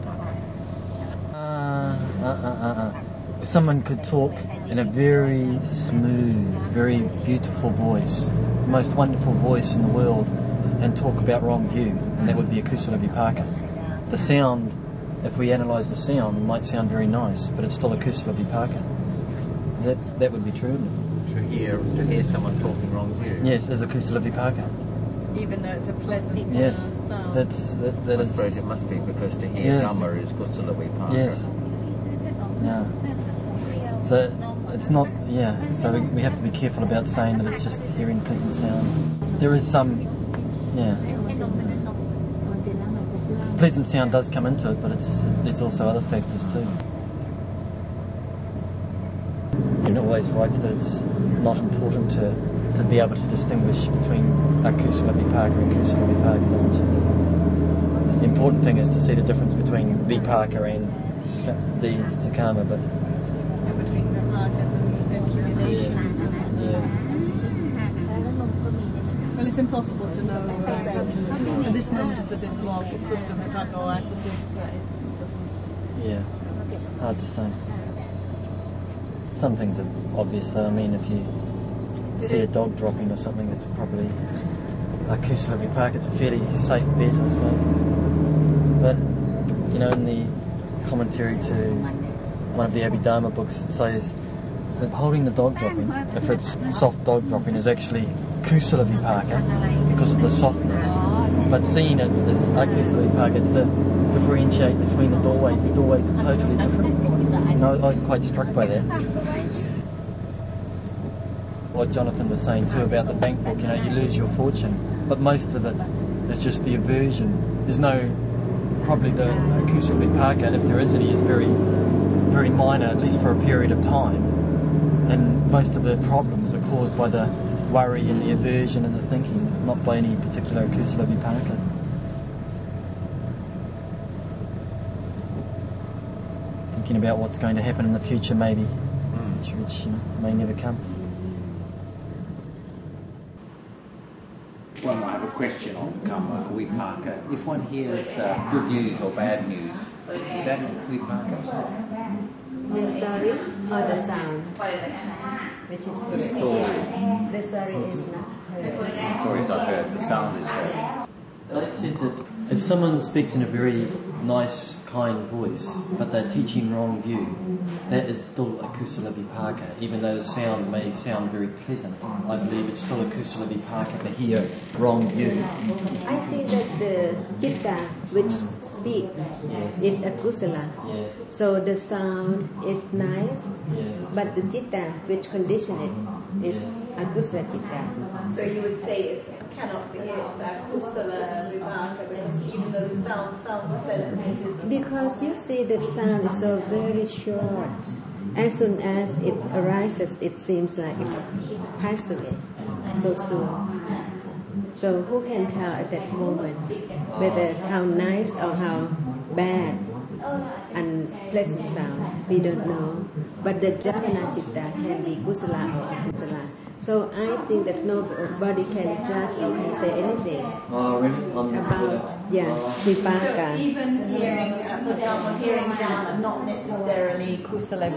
vipaka. If someone could talk in a very smooth, very beautiful voice, the most wonderful voice in the world, and talk about wrong view, and that would be a kusala vipaka. The sound, if we analyse the sound, might sound very nice, but it's still a kusala vipaka. That would be true, wouldn't it? To hear someone talking wrong view. Yes, as a kusala vipaka. Even though it's a pleasant sound. That I is. suppose it must be because to hear Dhamma is kusala vipaka. Yes. Yeah. So it's not, so we have to be careful about saying that it's just hearing pleasant sound. There is some, pleasant sound does come into it, but there's also other factors too. It always writes that it's not important to be able to distinguish between a kusala vipaka and kusala vipaka, doesn't she? The important thing is to see the difference between vipaka and deeds to karma, but between vipakas and accumulations. Well, it's impossible to know at this moment is the visible object, kusala vipaka or akusala vipaka. Yeah, hard to say. Some things are obvious though. I mean, if you see a dog dropping or something, it's probably a kusala vipaka. It's a fairly safe bet, I suppose. But, in the commentary to one of the Abhidharma books, it says that holding the dog dropping, if it's soft dog dropping, is actually kusala vipaka because of the softness. But seeing it as akusala vipaka, it's to differentiate between the doorways. The doorways are totally different. I was quite struck by that. What Jonathan was saying too about the bank book, you lose your fortune, but most of it is just the aversion. There's probably the kusala vipaka, if there is any, is very, very minor, at least for a period of time. And most of the problems are caused by the worry and the aversion and the thinking, not by any particular kusala vipaka. Thinking about what's going to happen in the future, maybe, which may never come. Well, I have a question on karma vipaka. If one hears good news or bad news, is that vipaka? The story or the sound? Which is the story. The story is not heard. The story is not heard. The sound is heard. They said that if someone speaks in a very nice, kind voice, but they're teaching wrong view, that is still a kusala vipaka, even though the sound may sound very pleasant. I believe it's still a kusala vipaka to hear wrong view. I think that the citta which speaks is a kusala. Yes. So the sound is nice, but the citta which condition it is a kusala citta. So you would say it cannot be, it's a kusala vipaka, because even though the sound sounds pleasant, it isn't. Because you see the sound is so very short. As soon as it arises, it seems like it's passed away so soon. So who can tell at that moment whether how nice or how bad and pleasant sound? We don't know. But the jhana citta can be kusala or akusala. So I think that nobody can judge or can say anything about vipaka. So even hearing, for example, hearing Dhamma, not necessarily kusala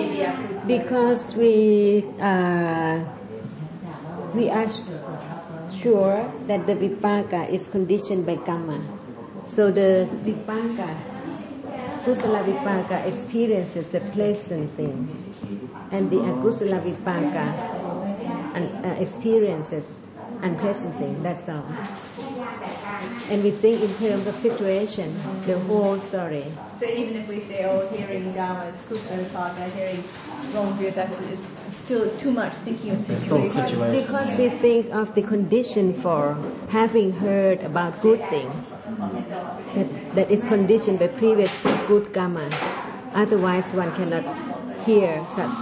vipaka. Because we are sure that the vipaka is conditioned by karma. So the vipaka, kusala vipaka experiences the pleasant things, and the akusala vipaka experiences unpleasant things. That's all. And we think in terms of situation, the whole story. So even if we say, hearing Dharma is kusala vipaka, hearing wrong views, it's still too much thinking of situation. Because we think of the condition for having heard about good things, that is conditioned by previous good karma. Otherwise, one cannot hear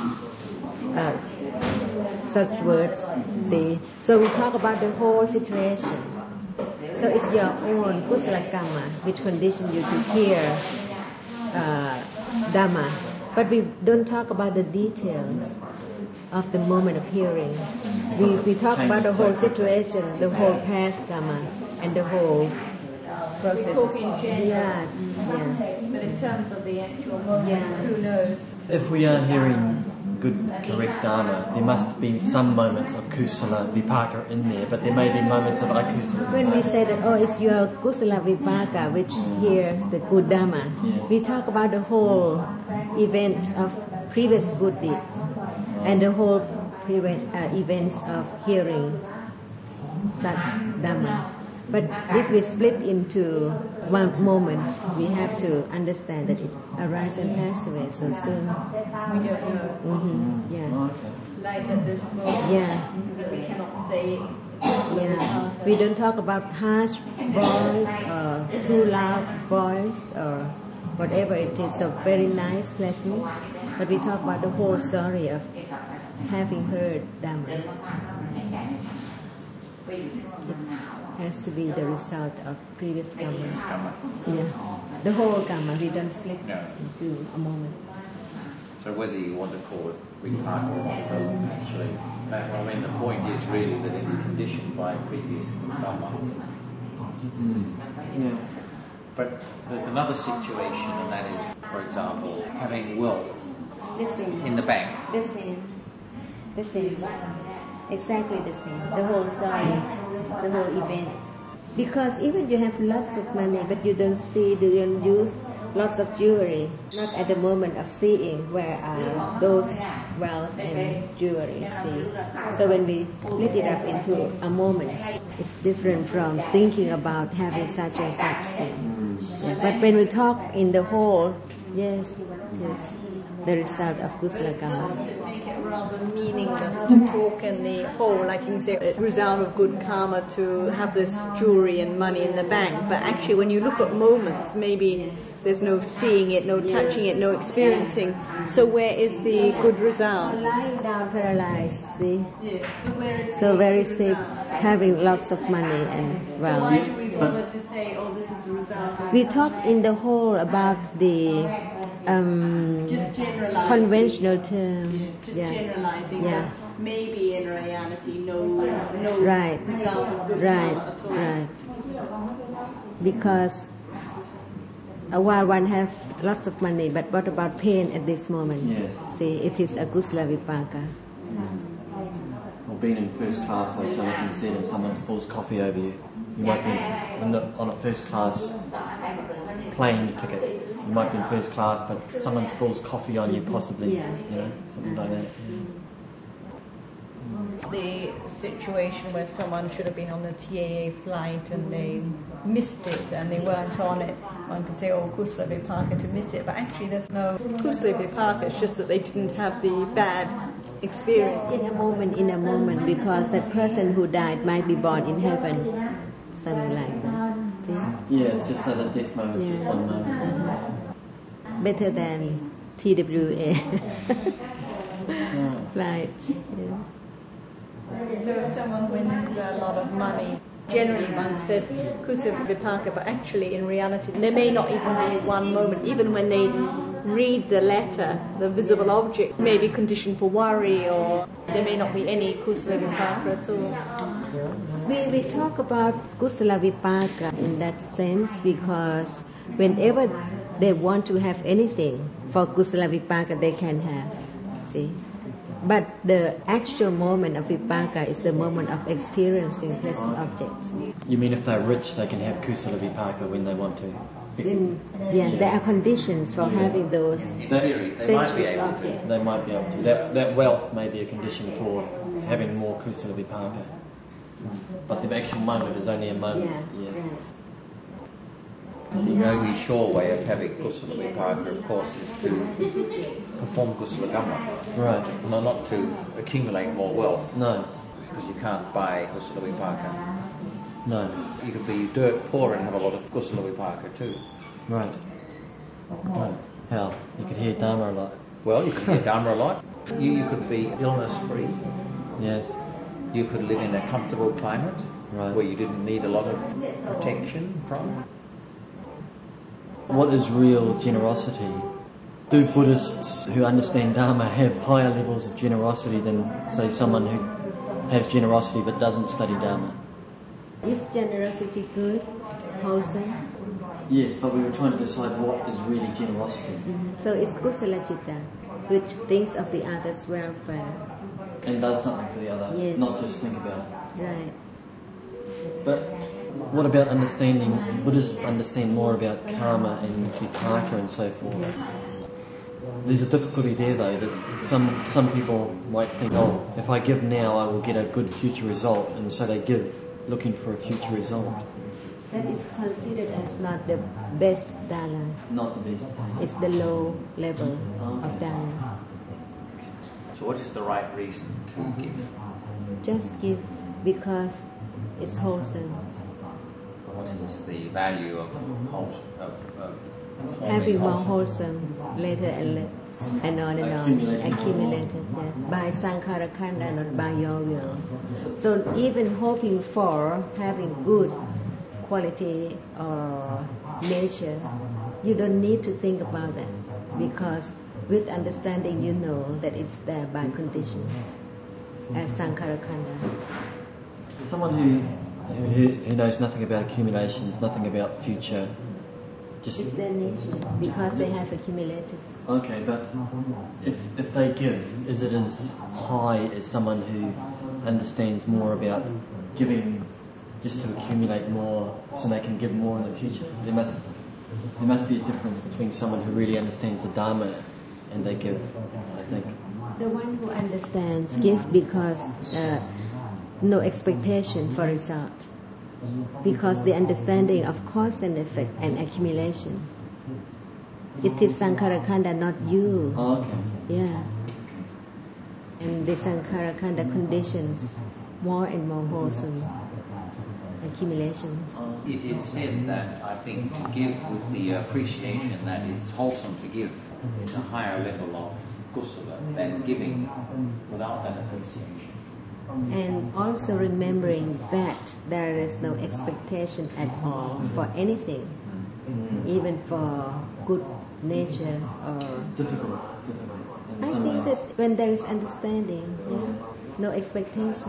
such words. See, so we talk about the whole situation. So it's your own kusala karma which condition you to hear Dhamma, but we don't talk about the details of the moment of hearing. We talk about the whole situation, the whole past karma, and the whole process. We talk in general. Yeah. But in terms of the actual moment, who knows? If we are hearing good, correct Dharma, there must be some moments of kusala vipaka in there, but there may be moments of akusala vipaka. When we say that, it's your kusala vipaka which hears the good Dhamma, we talk about the whole events of previous good deeds and the whole events of hearing such Dhamma. But if we split into one moment, we have to understand that it arises and passes away so soon. We don't know. Yeah. Like at this moment, we cannot say. Yeah. We don't talk about harsh voice or too loud voice or whatever it is. So very nice, pleasant. But we talk about the whole story of having heard Dhamma. It has to be the result of previous karma. Yeah, the whole karma. We don't split into a moment. So whether you want to call it vipaka or not doesn't actually matter. I mean, the point is really that it's conditioned by previous karma. Yeah. But there's another situation, and that is, for example, having wealth in the bank. The same. Exactly the same. The whole story, the whole event. Because even you have lots of money, but you don't use lots of jewelry, not at the moment of seeing where are those wealth and jewelry. See, so when we split it up into a moment, it's different from thinking about having such and such thing. Yeah. But when we talk in the whole, yes, the result of kusala karma. Make it rather meaningless to talk in the whole, like you can say, a result of good karma to have this jewelry and money in the bank. But actually, when you look at moments, maybe there's no seeing it, no touching it, no experiencing. So where is the good result? Lying down paralyzed, see? Yes. So very sick, having lots of money and wealth. So why do we bother to say, this is the result of... We talk in the whole about the just generalizing. Conventional term. Generalizing. Yeah. Maybe in reality, no right. result of good karma at all. Right. Because while one have lots of money, but what about pain at this moment? Yes. See, it is akusala vipaka. Or being in first class, like Jonathan said, and someone spills coffee over you. You might be on a first class plane ticket. You might be in first class, but someone spills coffee on you, possibly, something like that. The situation where someone should have been on the TAA flight and they missed it and they weren't on it, one can say, kusala vipaka to miss it, but actually there's no kusala vipaka, it's just that they didn't have the bad experience. In a moment, because that person who died might be born in heaven, something like that. See? Yeah, it's just so that death moment's just one moment. Better than TWA flight. Yeah. So if someone wins a lot of money, generally one says kusala vipaka, but actually in reality there may not even be one moment. Even when they read the letter, the visible object may be conditioned for worry, or there may not be any kusala vipaka at all. We talk about kusala vipaka in that sense because whenever they want to have anything for kusala vipaka, they can have. See, But the actual moment of vipaka is the moment of experiencing pleasant objects. You mean if they're rich, they can have kusala vipaka when they want to? There are conditions for having those They might be sensuous able to. objects. They might be able to. That wealth may be a condition for having more kusala vipaka. But the actual moment is only a moment. Right. The only sure way of having kusala vipaka, of course, is to perform kusala kamma. Right. No, not to accumulate more wealth, No. because you can't buy kusala vipaka. No. You could be dirt poor and have a lot of kusala vipaka too. Right. Right. How? You could hear Dharma a lot. Well, you could hear Dharma a lot. You could be illness-free. Yes. You could live in a comfortable climate Right. where you didn't need a lot of protection from. What is real generosity? Do Buddhists who understand Dharma have higher levels of generosity than, say, someone who has generosity but doesn't study Dharma? Is generosity good, wholesome? Yes, but we were trying to decide what is really generosity. So it's kusala citta, which thinks of the other's welfare. And does something for the other, Yes. not just think about it. Right. But what about understanding, Buddhists understand more about karma and vipaka and so forth. There's a difficulty there though, that some people might think, oh, if I give now I will get a good future result, and so they give looking for a future result. That is considered as not the best dana. Not the best. It's the low level Okay. of dana. So what is the right reason to give? Just give because it's wholesome. What is the value of Having more wholesome? wholesome later and on accumulated by sankhara khanda, not by your will. So even hoping for having good quality or nature, you don't need to think about that, because with understanding you know that it's there by conditions as sankhara khanda. Someone who knows nothing about accumulations, nothing about future, just... It's their nature because they have accumulated. Okay, but if they give, is it as high as someone who understands more about giving just to accumulate more so they can give more in the future? There must be a difference between someone who really understands the Dharma and they give, I think. The one who understands give because no expectation for result, because the understanding of cause and effect and accumulation. It is sankhara khanda, not you. Oh, okay. Yeah. And the sankhara khanda conditions more and more wholesome accumulations. It is said that, I think, to give with the appreciation that it's wholesome to give is a higher level of kusala than giving without that appreciation. And also remembering that there is no expectation at all for anything, even for good nature or... Difficult in I some think ways. that when there is understanding, no expectation.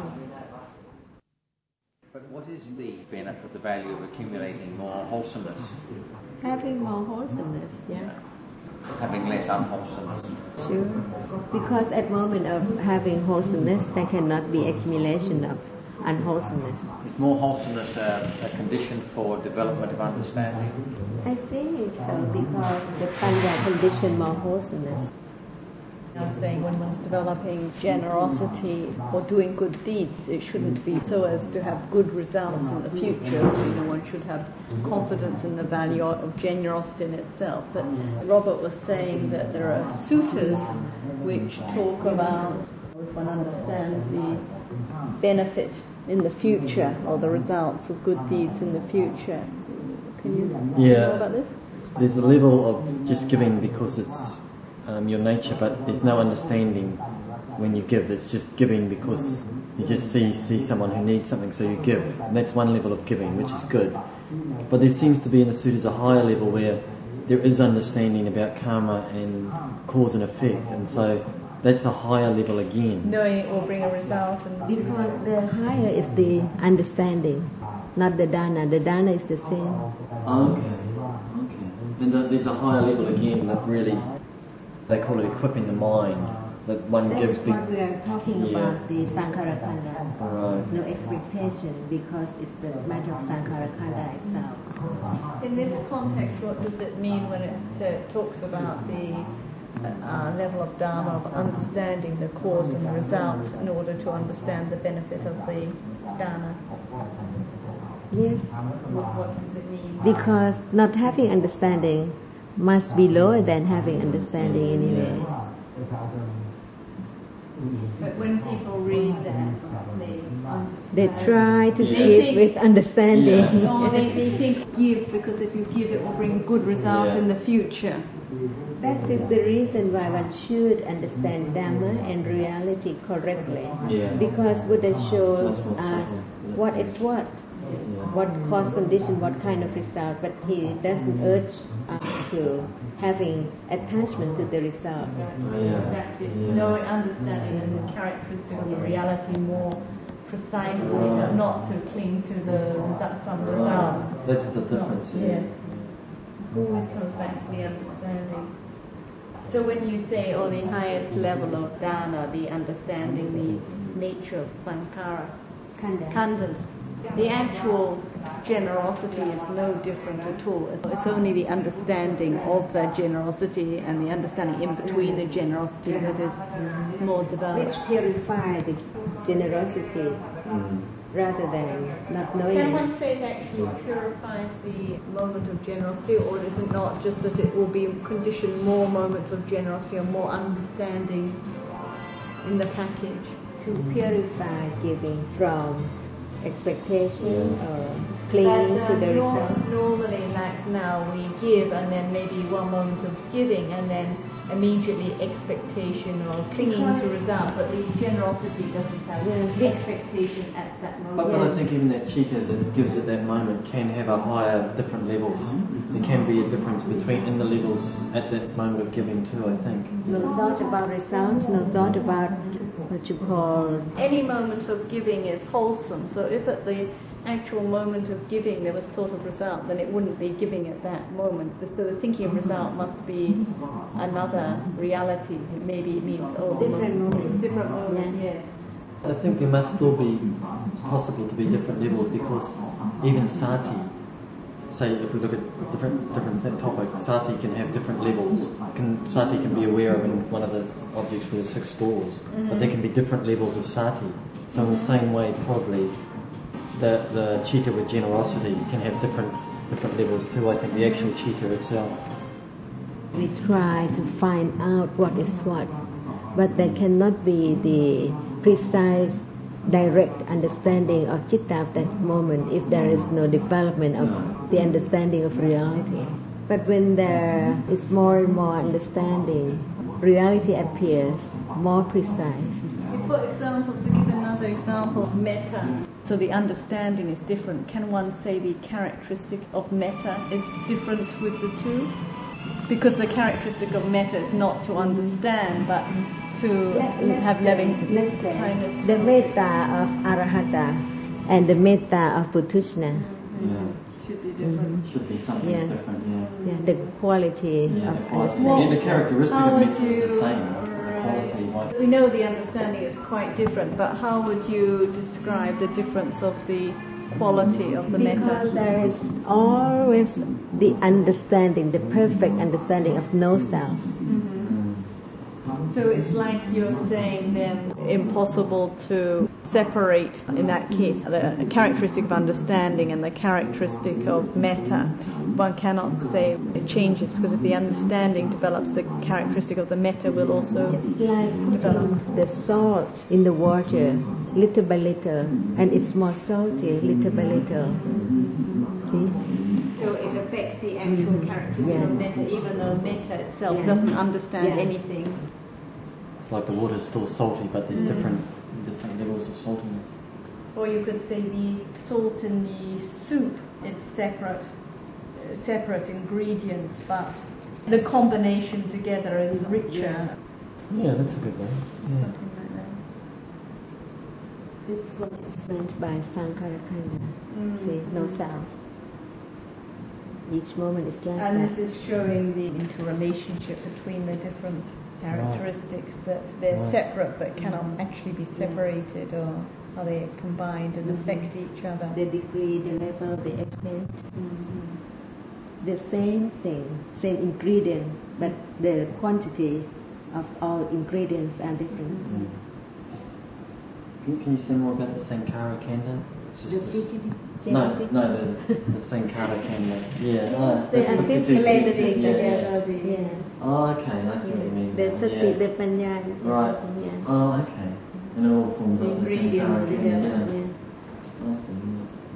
But what is the benefit, the value of accumulating more wholesomeness, Having more wholesomeness, having less unwholesomeness? Sure. Because at moment of having wholesomeness, there cannot be accumulation of unwholesomeness. Is more wholesomeness a condition for development of understanding? I think so, because the panya condition more wholesomeness. I was saying when one's developing generosity or doing good deeds, it shouldn't be so as to have good results in the future. One should have confidence in the value of generosity in itself. But Robert was saying that there are suttas which talk about, if one understands the benefit in the future or the results of good deeds in the future. Can you know about this? There's a level of just giving because it's your nature, but there's no understanding when you give. It's just giving because you just see someone who needs something, so you give. And that's one level of giving, which is good. But there seems to be in the suttas a higher level where there is understanding about karma and cause and effect, and so that's a higher level again. Knowing it will bring a result. Because the higher is the understanding, not the dana. The dana is the same. Okay. And there's a higher level again that really, they call it equipping the mind, that one That gives is the... what we are talking about, the Sankhara Khanda. Right. No expectation, because it's the matter of Sankhara Khanda itself. In this context, what does it mean when it talks about the level of Dharma, of understanding the cause and the result in order to understand the benefit of the Dharma? Yes, What does it mean? because not having understanding must be lower than having understanding anyway. But when people read that, They try to Yeah. give with understanding. Yeah. or they think give, because if you give, it will bring good results Yeah. in the future. That is the reason why one should understand Dhamma and reality correctly. Yeah. Because Buddha shows That's what's us subtle. what is what. What cause condition, what kind of result, but he doesn't urge us to having attachment to the result. Practice, knowing, understanding and the characteristic of the reality more precisely, not to cling to some result. That's the difference. Yeah. Always comes back to the understanding. So when you say, the highest level of dana, the understanding the nature of sankhara, khandhas, the actual generosity is no different at all. It's only the understanding of that generosity and the understanding in between the generosity that is more developed. Which purify the generosity rather than not knowing Can it. one say it actually purifies the moment of generosity, or is it not just that it will be conditioned more moments of generosity or more understanding in the package? To purify giving from expectation or clinging to the result. Normally, like now, we give and then maybe one moment of giving and then immediately expectation or clinging to result, but the generosity doesn't have the expectation at that moment. But I think even that chitta that gives at that moment can have a higher, different levels. There can be a difference in the levels at that moment of giving too, I think. No thought about result, no thought about what you call... Any moment of giving is wholesome, so if at the actual moment of giving there was thought of result, then it wouldn't be giving at that moment. So the thinking of result must be another reality. Maybe it means Different moment. Different moment, yeah. I think there must still be possible to be different levels, because even sati, say if we look at different topics, sati can have different levels. Sati can be aware of in one of the objects for the 6 doors, but there can be different levels of sati. So in the same way, probably the chitta with generosity can have different levels too. I think the actual chitta itself. We try to find out what is what, but there cannot be the precise, direct understanding of chitta at that moment if there is no development of the understanding of reality. But when there is more and more understanding, reality appears more precise. For example, to give another example of metta, so the understanding is different. Can one say the characteristic of metta is different with the two? Because the characteristic of metta is not to understand, but to have loving kindness. The metta of arahata and the metta of putushna. Should be different. Should be something different, Yeah, the quality of understanding. the characteristic of metta is the same. We know the understanding is quite different, but how would you describe the difference of the quality of the metta? Because there is always the understanding, the perfect understanding of no self. So it's like you're saying then impossible to separate, in that case, the characteristic of understanding and the characteristic of metta. One cannot say it changes, because if the understanding develops, the characteristic of the metta will also It's like develop. the salt in the water, little by little, and it's more salty, little by little. See? So it affects the actual characteristic of metta, even though metta itself doesn't understand anything. It's like the water's still salty, but there's different levels of saltiness. Or you could say the salt in the soup is separate ingredients, but the combination together is richer. Yeah, that's a good one. Yeah. Something like that. This one is meant by Sankhara Khanda. See, no self. Each moment is like And that. this is showing the interrelationship between the different characteristics that they're separate but cannot actually be separated, or are they combined and affect each other? The degree, the level, the extent. The same thing, same ingredient, but the quantity of all ingredients are different. Can you say more about the Sankara Khanda? The Sankara Khanda. Yeah. They articulate it together. Yeah. Oh, okay, I see what you mean. The sati, the panya. Right. Oh, okay. And it all forms up the Sankara Khanda. Yeah. I see.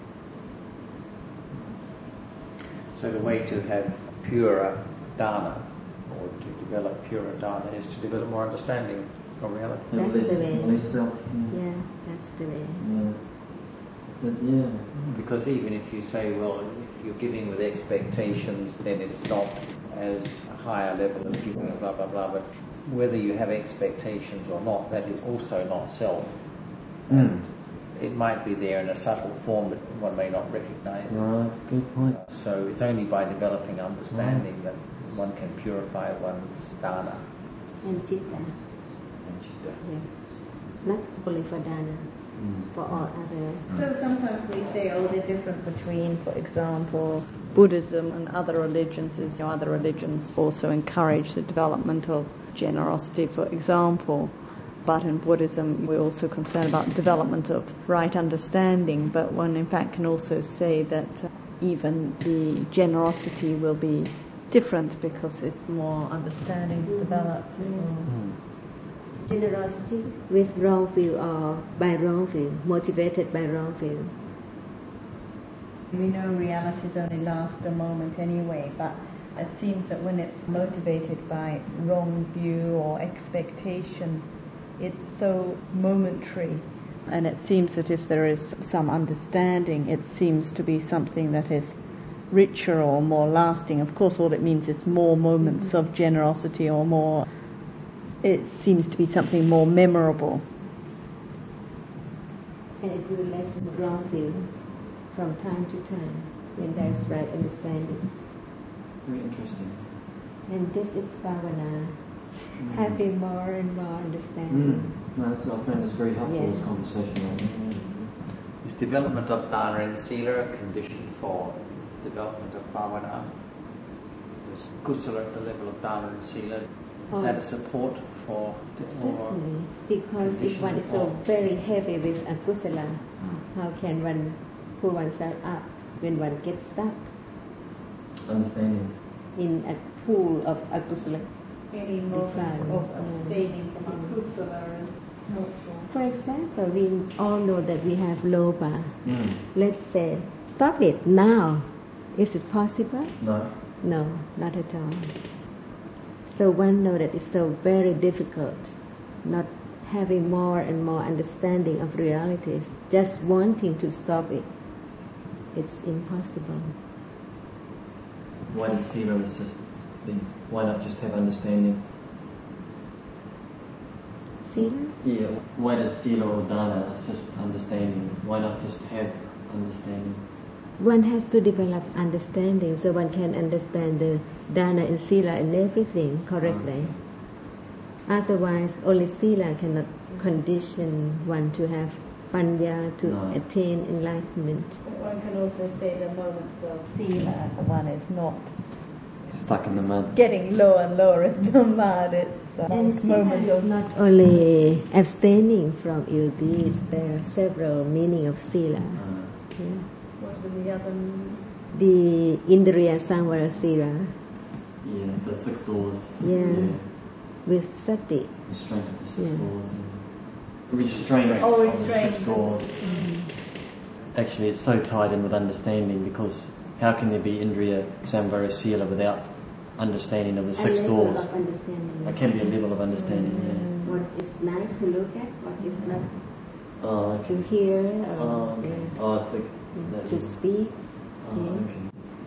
So the way to have purer dana, or to develop purer dana, is to develop more understanding of reality. That's the way. Less self. Yeah, that's the way. Yeah. But Because even if you say, well, if you're giving with expectations, then it's not as high a level of giving, blah, blah, blah. But whether you have expectations or not, that is also not self. It might be there in a subtle form, but one may not recognize it. Right, good point. So it's only by developing understanding that one can purify one's dana. And citta. Yeah. Not only for dana, for all other. So sometimes we say, the difference between, for example, Buddhism and other religions is other religions also encourage the development of generosity, for example. But in Buddhism, we're also concerned about development of right understanding. But one, in fact, can also say that even the generosity will be different because it's more understanding is developed. Generosity with wrong view or by wrong view, motivated by wrong view. We know realities only last a moment anyway, but it seems that when it's motivated by wrong view or expectation, it's so momentary, and it seems that if there is some understanding, it seems to be something that is richer or more lasting. Of course, all it means is more moments of generosity or more. It seems to be something more memorable. And it will lessen wrong view from time to time when there is right understanding. Very interesting. And this is bhavana. Having more and more understanding. I find this very helpful, this conversation. Is development of dana and sila a condition for development of bhavana? Is kusala at the level of dana and sila, is that a support for? Certainly, because if one is so very heavy with akusala, how can one pull oneself up when one gets stuck Understanding. in a pool of akusala? Any moment of abstaining from akusala is helpful. For example, we all know that we have loba. Let's say, stop it now. Is it possible? No. No, not at all. So one knows that it's so very difficult, not having more and more understanding of realities, just wanting to stop it. It's impossible. Why does sila assist then? Why not just have understanding? Sila? Yeah, why does sila or dana assist understanding? Why not just have understanding? One has to develop understanding so one can understand the dana and sila and everything correctly. Otherwise, only sila cannot condition one to have panya, to attain enlightenment. One can also say the moments of sila, one is not Stuck in the mud. getting lower and lower in the mud. It's And moments sila is of not only abstaining from ill deeds, there are several meanings of sila. Yeah. what are the other The Indriya Samvara Sila, Yeah, the 6 doors. with sati. Restraint of the 6 doors. Restraint Oh, of restraint. the 6 doors. Actually, it's so tied in with understanding, because how can there be Indriya Samvara Sila without understanding of the 6 level doors? of understanding. There can be a level of understanding, What is nice to look at, what is not Oh, to okay. hear, Oh, or okay. Oh, I think that to speak. Oh, okay.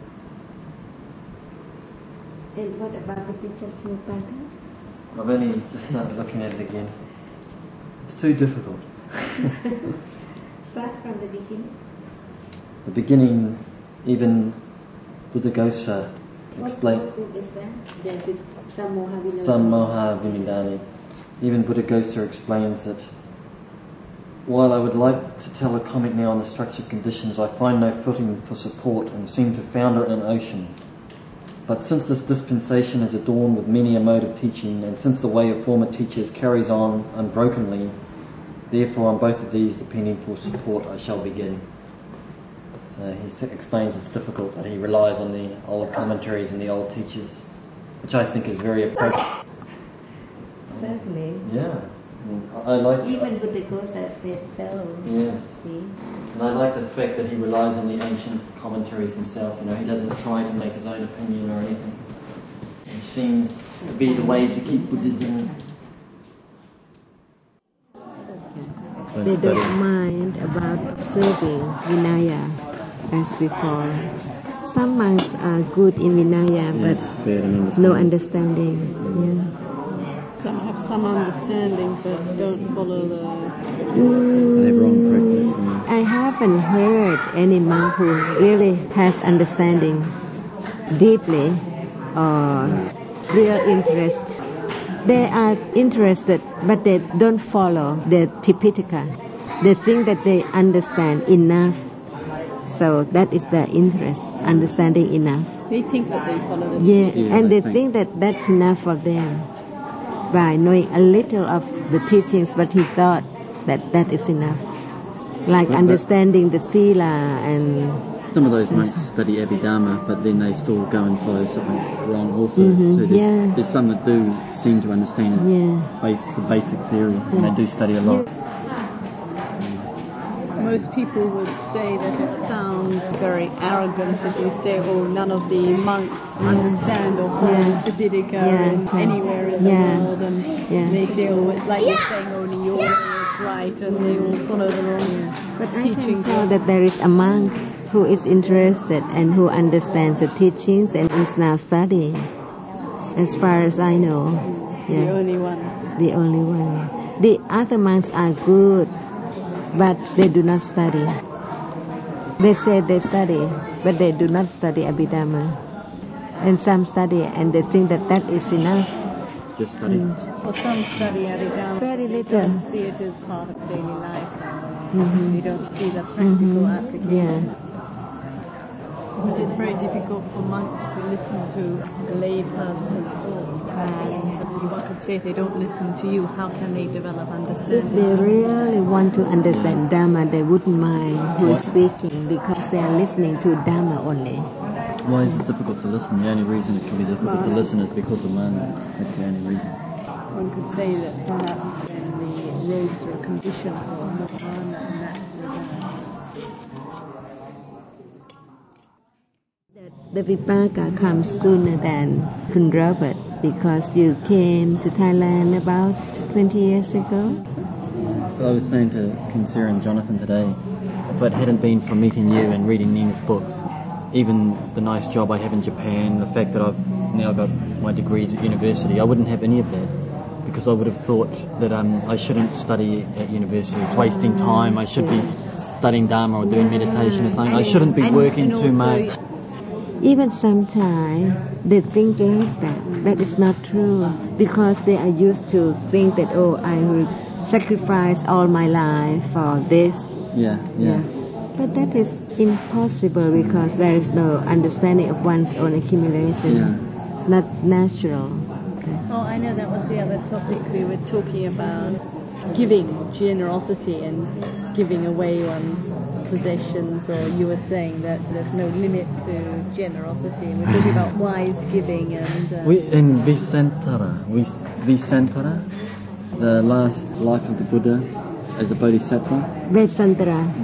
And what about the Vichasmupada? I've only just started looking at it again. It's too difficult. Start from the beginning. The beginning, even Buddhaghosa explain. What is that? The Sammoha Vinidani. Even Buddhaghosa explains that while I would like to tell a comment now on the structured conditions, I find no footing for support and seem to founder in an ocean. But since this dispensation is adorned with many a mode of teaching, and since the way of former teachers carries on unbrokenly, therefore on both of these, depending for support, I shall begin. So he explains it's difficult, but he relies on the old commentaries and the old teachers, which I think is very appropriate. Certainly. Yeah. I like Even Buddhaghosa said so. Yes. See? And I like the fact that he relies on the ancient commentaries himself. You know, he doesn't try to make his own opinion or anything. Which seems to be the way to keep Buddhism. They don't mind about observing Vinaya as before. Some monks are good in Vinaya, but no understanding. Yeah. Some have some understanding but don't follow the... I haven't heard any monk who really has understanding deeply or real interest. They are interested, but they don't follow the Tipitaka. They think that they understand enough. So that is their interest, understanding enough. They think that they follow the... Yeah, and they think that that's enough for them. By knowing a little of the teachings, but he thought that that is enough. Like understanding the Sila and... Some of those monks study Abhidharma, but then they still go and follow something wrong also. So there's some that do seem to understand the basic theory, and they do study a lot. Most people would say that it sounds very arrogant if you say, oh, none of the monks understand or follow Tipitaka anywhere in the world, and they say, oh, it's like you're saying only your way is right, and they all follow the wrong teachings. I can tell that there is a monk who is interested and who understands the teachings and is now studying, as far as I know. The only one. The only one. The other monks are good, but they do not study. They say they study, but they do not study Abhidharma. And some study, and they think that that is enough. Just study. Well, some study Abhidharma. Very little. They don't see it as part of daily life. They don't see the practical application. Yeah. But it's very difficult for monks to listen to a lay person. And one could say if they don't listen to you, how can they develop understanding? If they really want to understand Dhamma, they wouldn't mind who is speaking, because they are listening to Dhamma only. Why is it difficult to listen? The only reason it can be difficult to listen is because of learning. That's the only reason. One could say that perhaps the robes are a condition for Nirvana, and that the Vipaka comes sooner than Kun Robert, because you came to Thailand about 20 years ago. I was saying to Kinsera and Jonathan today, if it hadn't been for meeting you and reading Nina's books, even the nice job I have in Japan, the fact that I've now got my degrees at university, I wouldn't have any of that, because I would have thought that I shouldn't study at university. It's wasting time. I should be studying Dharma or doing meditation or something. I shouldn't be working too much. Even sometimes they think like that. That is not true, because they are used to think that, oh, I will sacrifice all my life for this. Yeah. But that is impossible, because there is no understanding of one's own accumulation. Not natural. Oh, I know that was the other topic we were talking about. Giving, generosity, and giving away one's possessions, or you were saying that there's no limit to generosity. We're talking about wise giving and... in Visantara, the last life of the Buddha as a bodhisattva. Vesantara.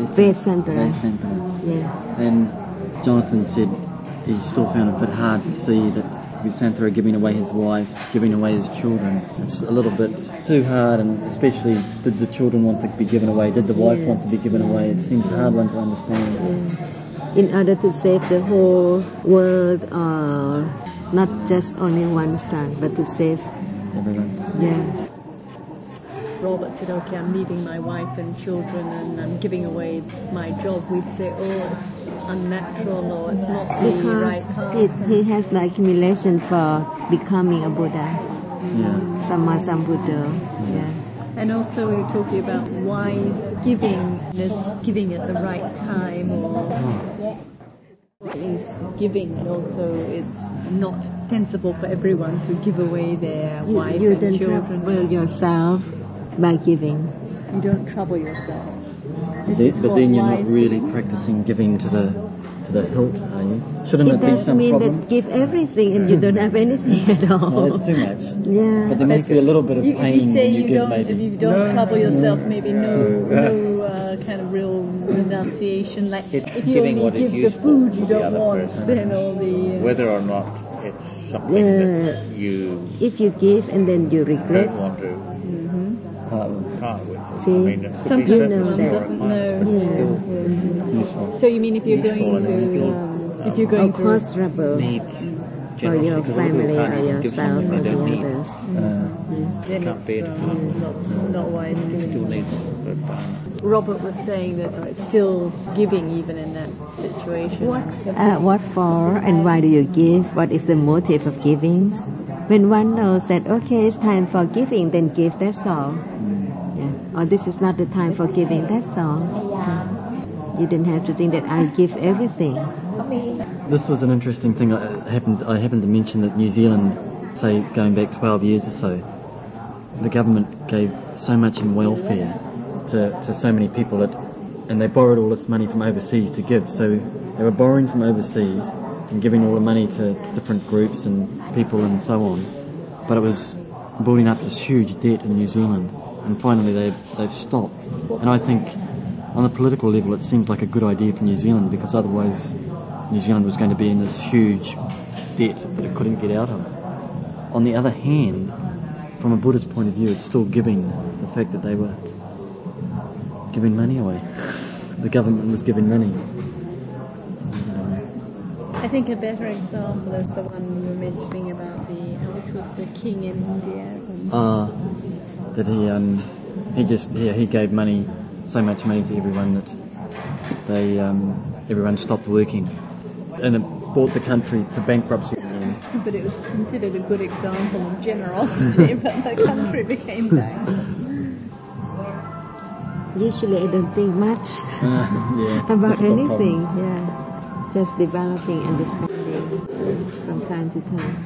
Yeah. And Jonathan said he still found it a bit hard to see that Visantara giving away his wife, giving away his children. It's a little bit too hard, and especially, did the children want to be given away? Did the wife want to be given away? It seems a hard one to understand. In order to save the whole world, or not just only one son, but to save everyone. Robert said, okay, I'm leaving my wife and children and I'm giving away my job. We'd say, oh, it's unnatural or it's not the Because right path. he has the accumulation for becoming a Buddha, Yeah. Sammasambuddha. Yeah. And also we were talking about wise giving, giving at the right time, or is giving, and also it's not sensible for everyone to give away their wife You and don't children. trouble yourself by giving. You don't trouble yourself. But This is what then you're not wise really people- practicing giving to the hilt, are you? Shouldn't It it be doesn't some mean problem? that give everything and you don't have anything at all. No, that's too much. Yeah. But there must be a little bit of You, if pain you say when you you give don't, maybe. if you don't trouble yourself, maybe no No. kind of real renunciation. Like It's if you giving only what is give the useful food to you the don't other want, person. then all the Whether or not it's something that you If you give and then you regret, don't want to part with. See, I mean, it could some be people know sensible that. or doesn't fine, know. but Yeah. still useful. So you mean if you're going Useful to if you're going of course, to trouble Need for your generosity. family People or can't give yourself something or they the don't need. others. then Can't bear it's not wise Still giving. needs, but Robert was saying that it's still giving even in that situation. What for and why do you give? What is the motive of giving? When one knows that, okay, it's time for giving, then give, that's all. Yeah. Or this is not the time for giving, that's all. You don't have to think that I give everything. This was an interesting thing. I happened to mention that New Zealand, say going back 12 years or so, the government gave so much in welfare to so many people and they borrowed all this money from overseas to give. So they were borrowing from overseas and giving all the money to different groups and people and so on. But it was building up this huge debt in New Zealand, and finally they've stopped. And I think on the political level it seems like a good idea for New Zealand, because otherwise New Zealand was going to be in this huge debt that it couldn't get out of. On the other hand, from a Buddhist point of view, it's still giving, the fact that they were giving money away. The government was giving money. I think a better example is the one you were mentioning about which was the king in India. That he gave money, so much money to everyone that they everyone stopped working, and it brought the country to bankruptcy. But it was considered a good example of generosity, but the country became bad. Usually I don't think much Yeah, about difficult anything. problems. Yeah, just developing understanding from time to time.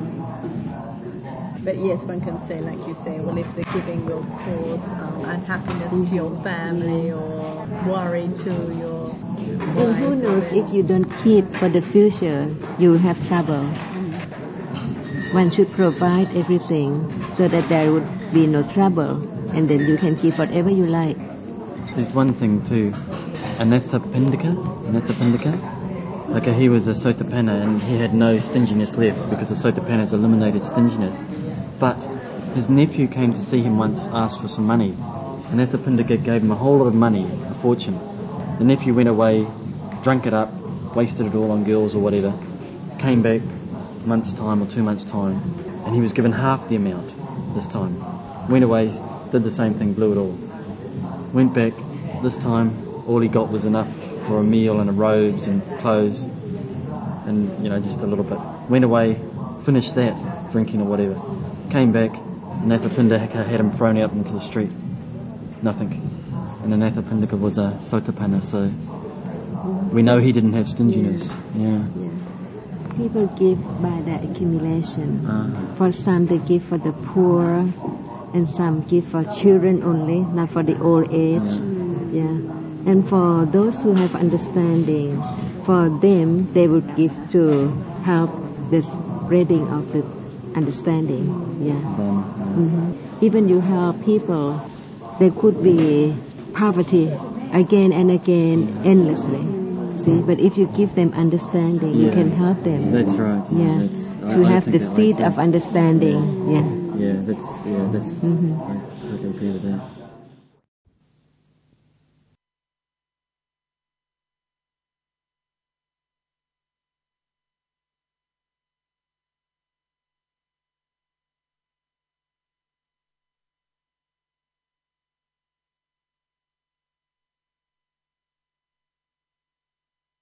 But yes, one can say, like you say, well, if the giving will cause unhappiness to your family or worry to your And who knows, if you don't keep for the future, you will have trouble. One should provide everything so that there would be no trouble, and then you can keep whatever you like. There's one thing too, Anathapindika. Okay, he was a Sotapanna and he had no stinginess left because the Sotapannas eliminated stinginess. But his nephew came to see him once, asked for some money. Anathapindika gave him a whole lot of money, a fortune. The nephew went away, drank it up, wasted it all on girls or whatever, came back a month's time or 2 months' time, and he was given half the amount this time. Went away, did the same thing, blew it all. Went back, this time all he got was enough for a meal and a robes and clothes and, just a little bit. Went away, finished that, drinking or whatever. Came back, Anathapindika had him thrown out into the street. Nothing. And Anathapindika was a Sotapanna, so we know he didn't have stinginess. Yeah. People give by the accumulation. For some they give for the poor, and some give for children only, not for the old age. Yeah. And for those who have understanding, for them they would give to help the spreading of the understanding. Yeah. Even you help people, there could be poverty again and again, endlessly. See, but if you give them understanding, you can help them. That's right. Yeah. To have the seed of understanding. Yeah. I totally agree with that.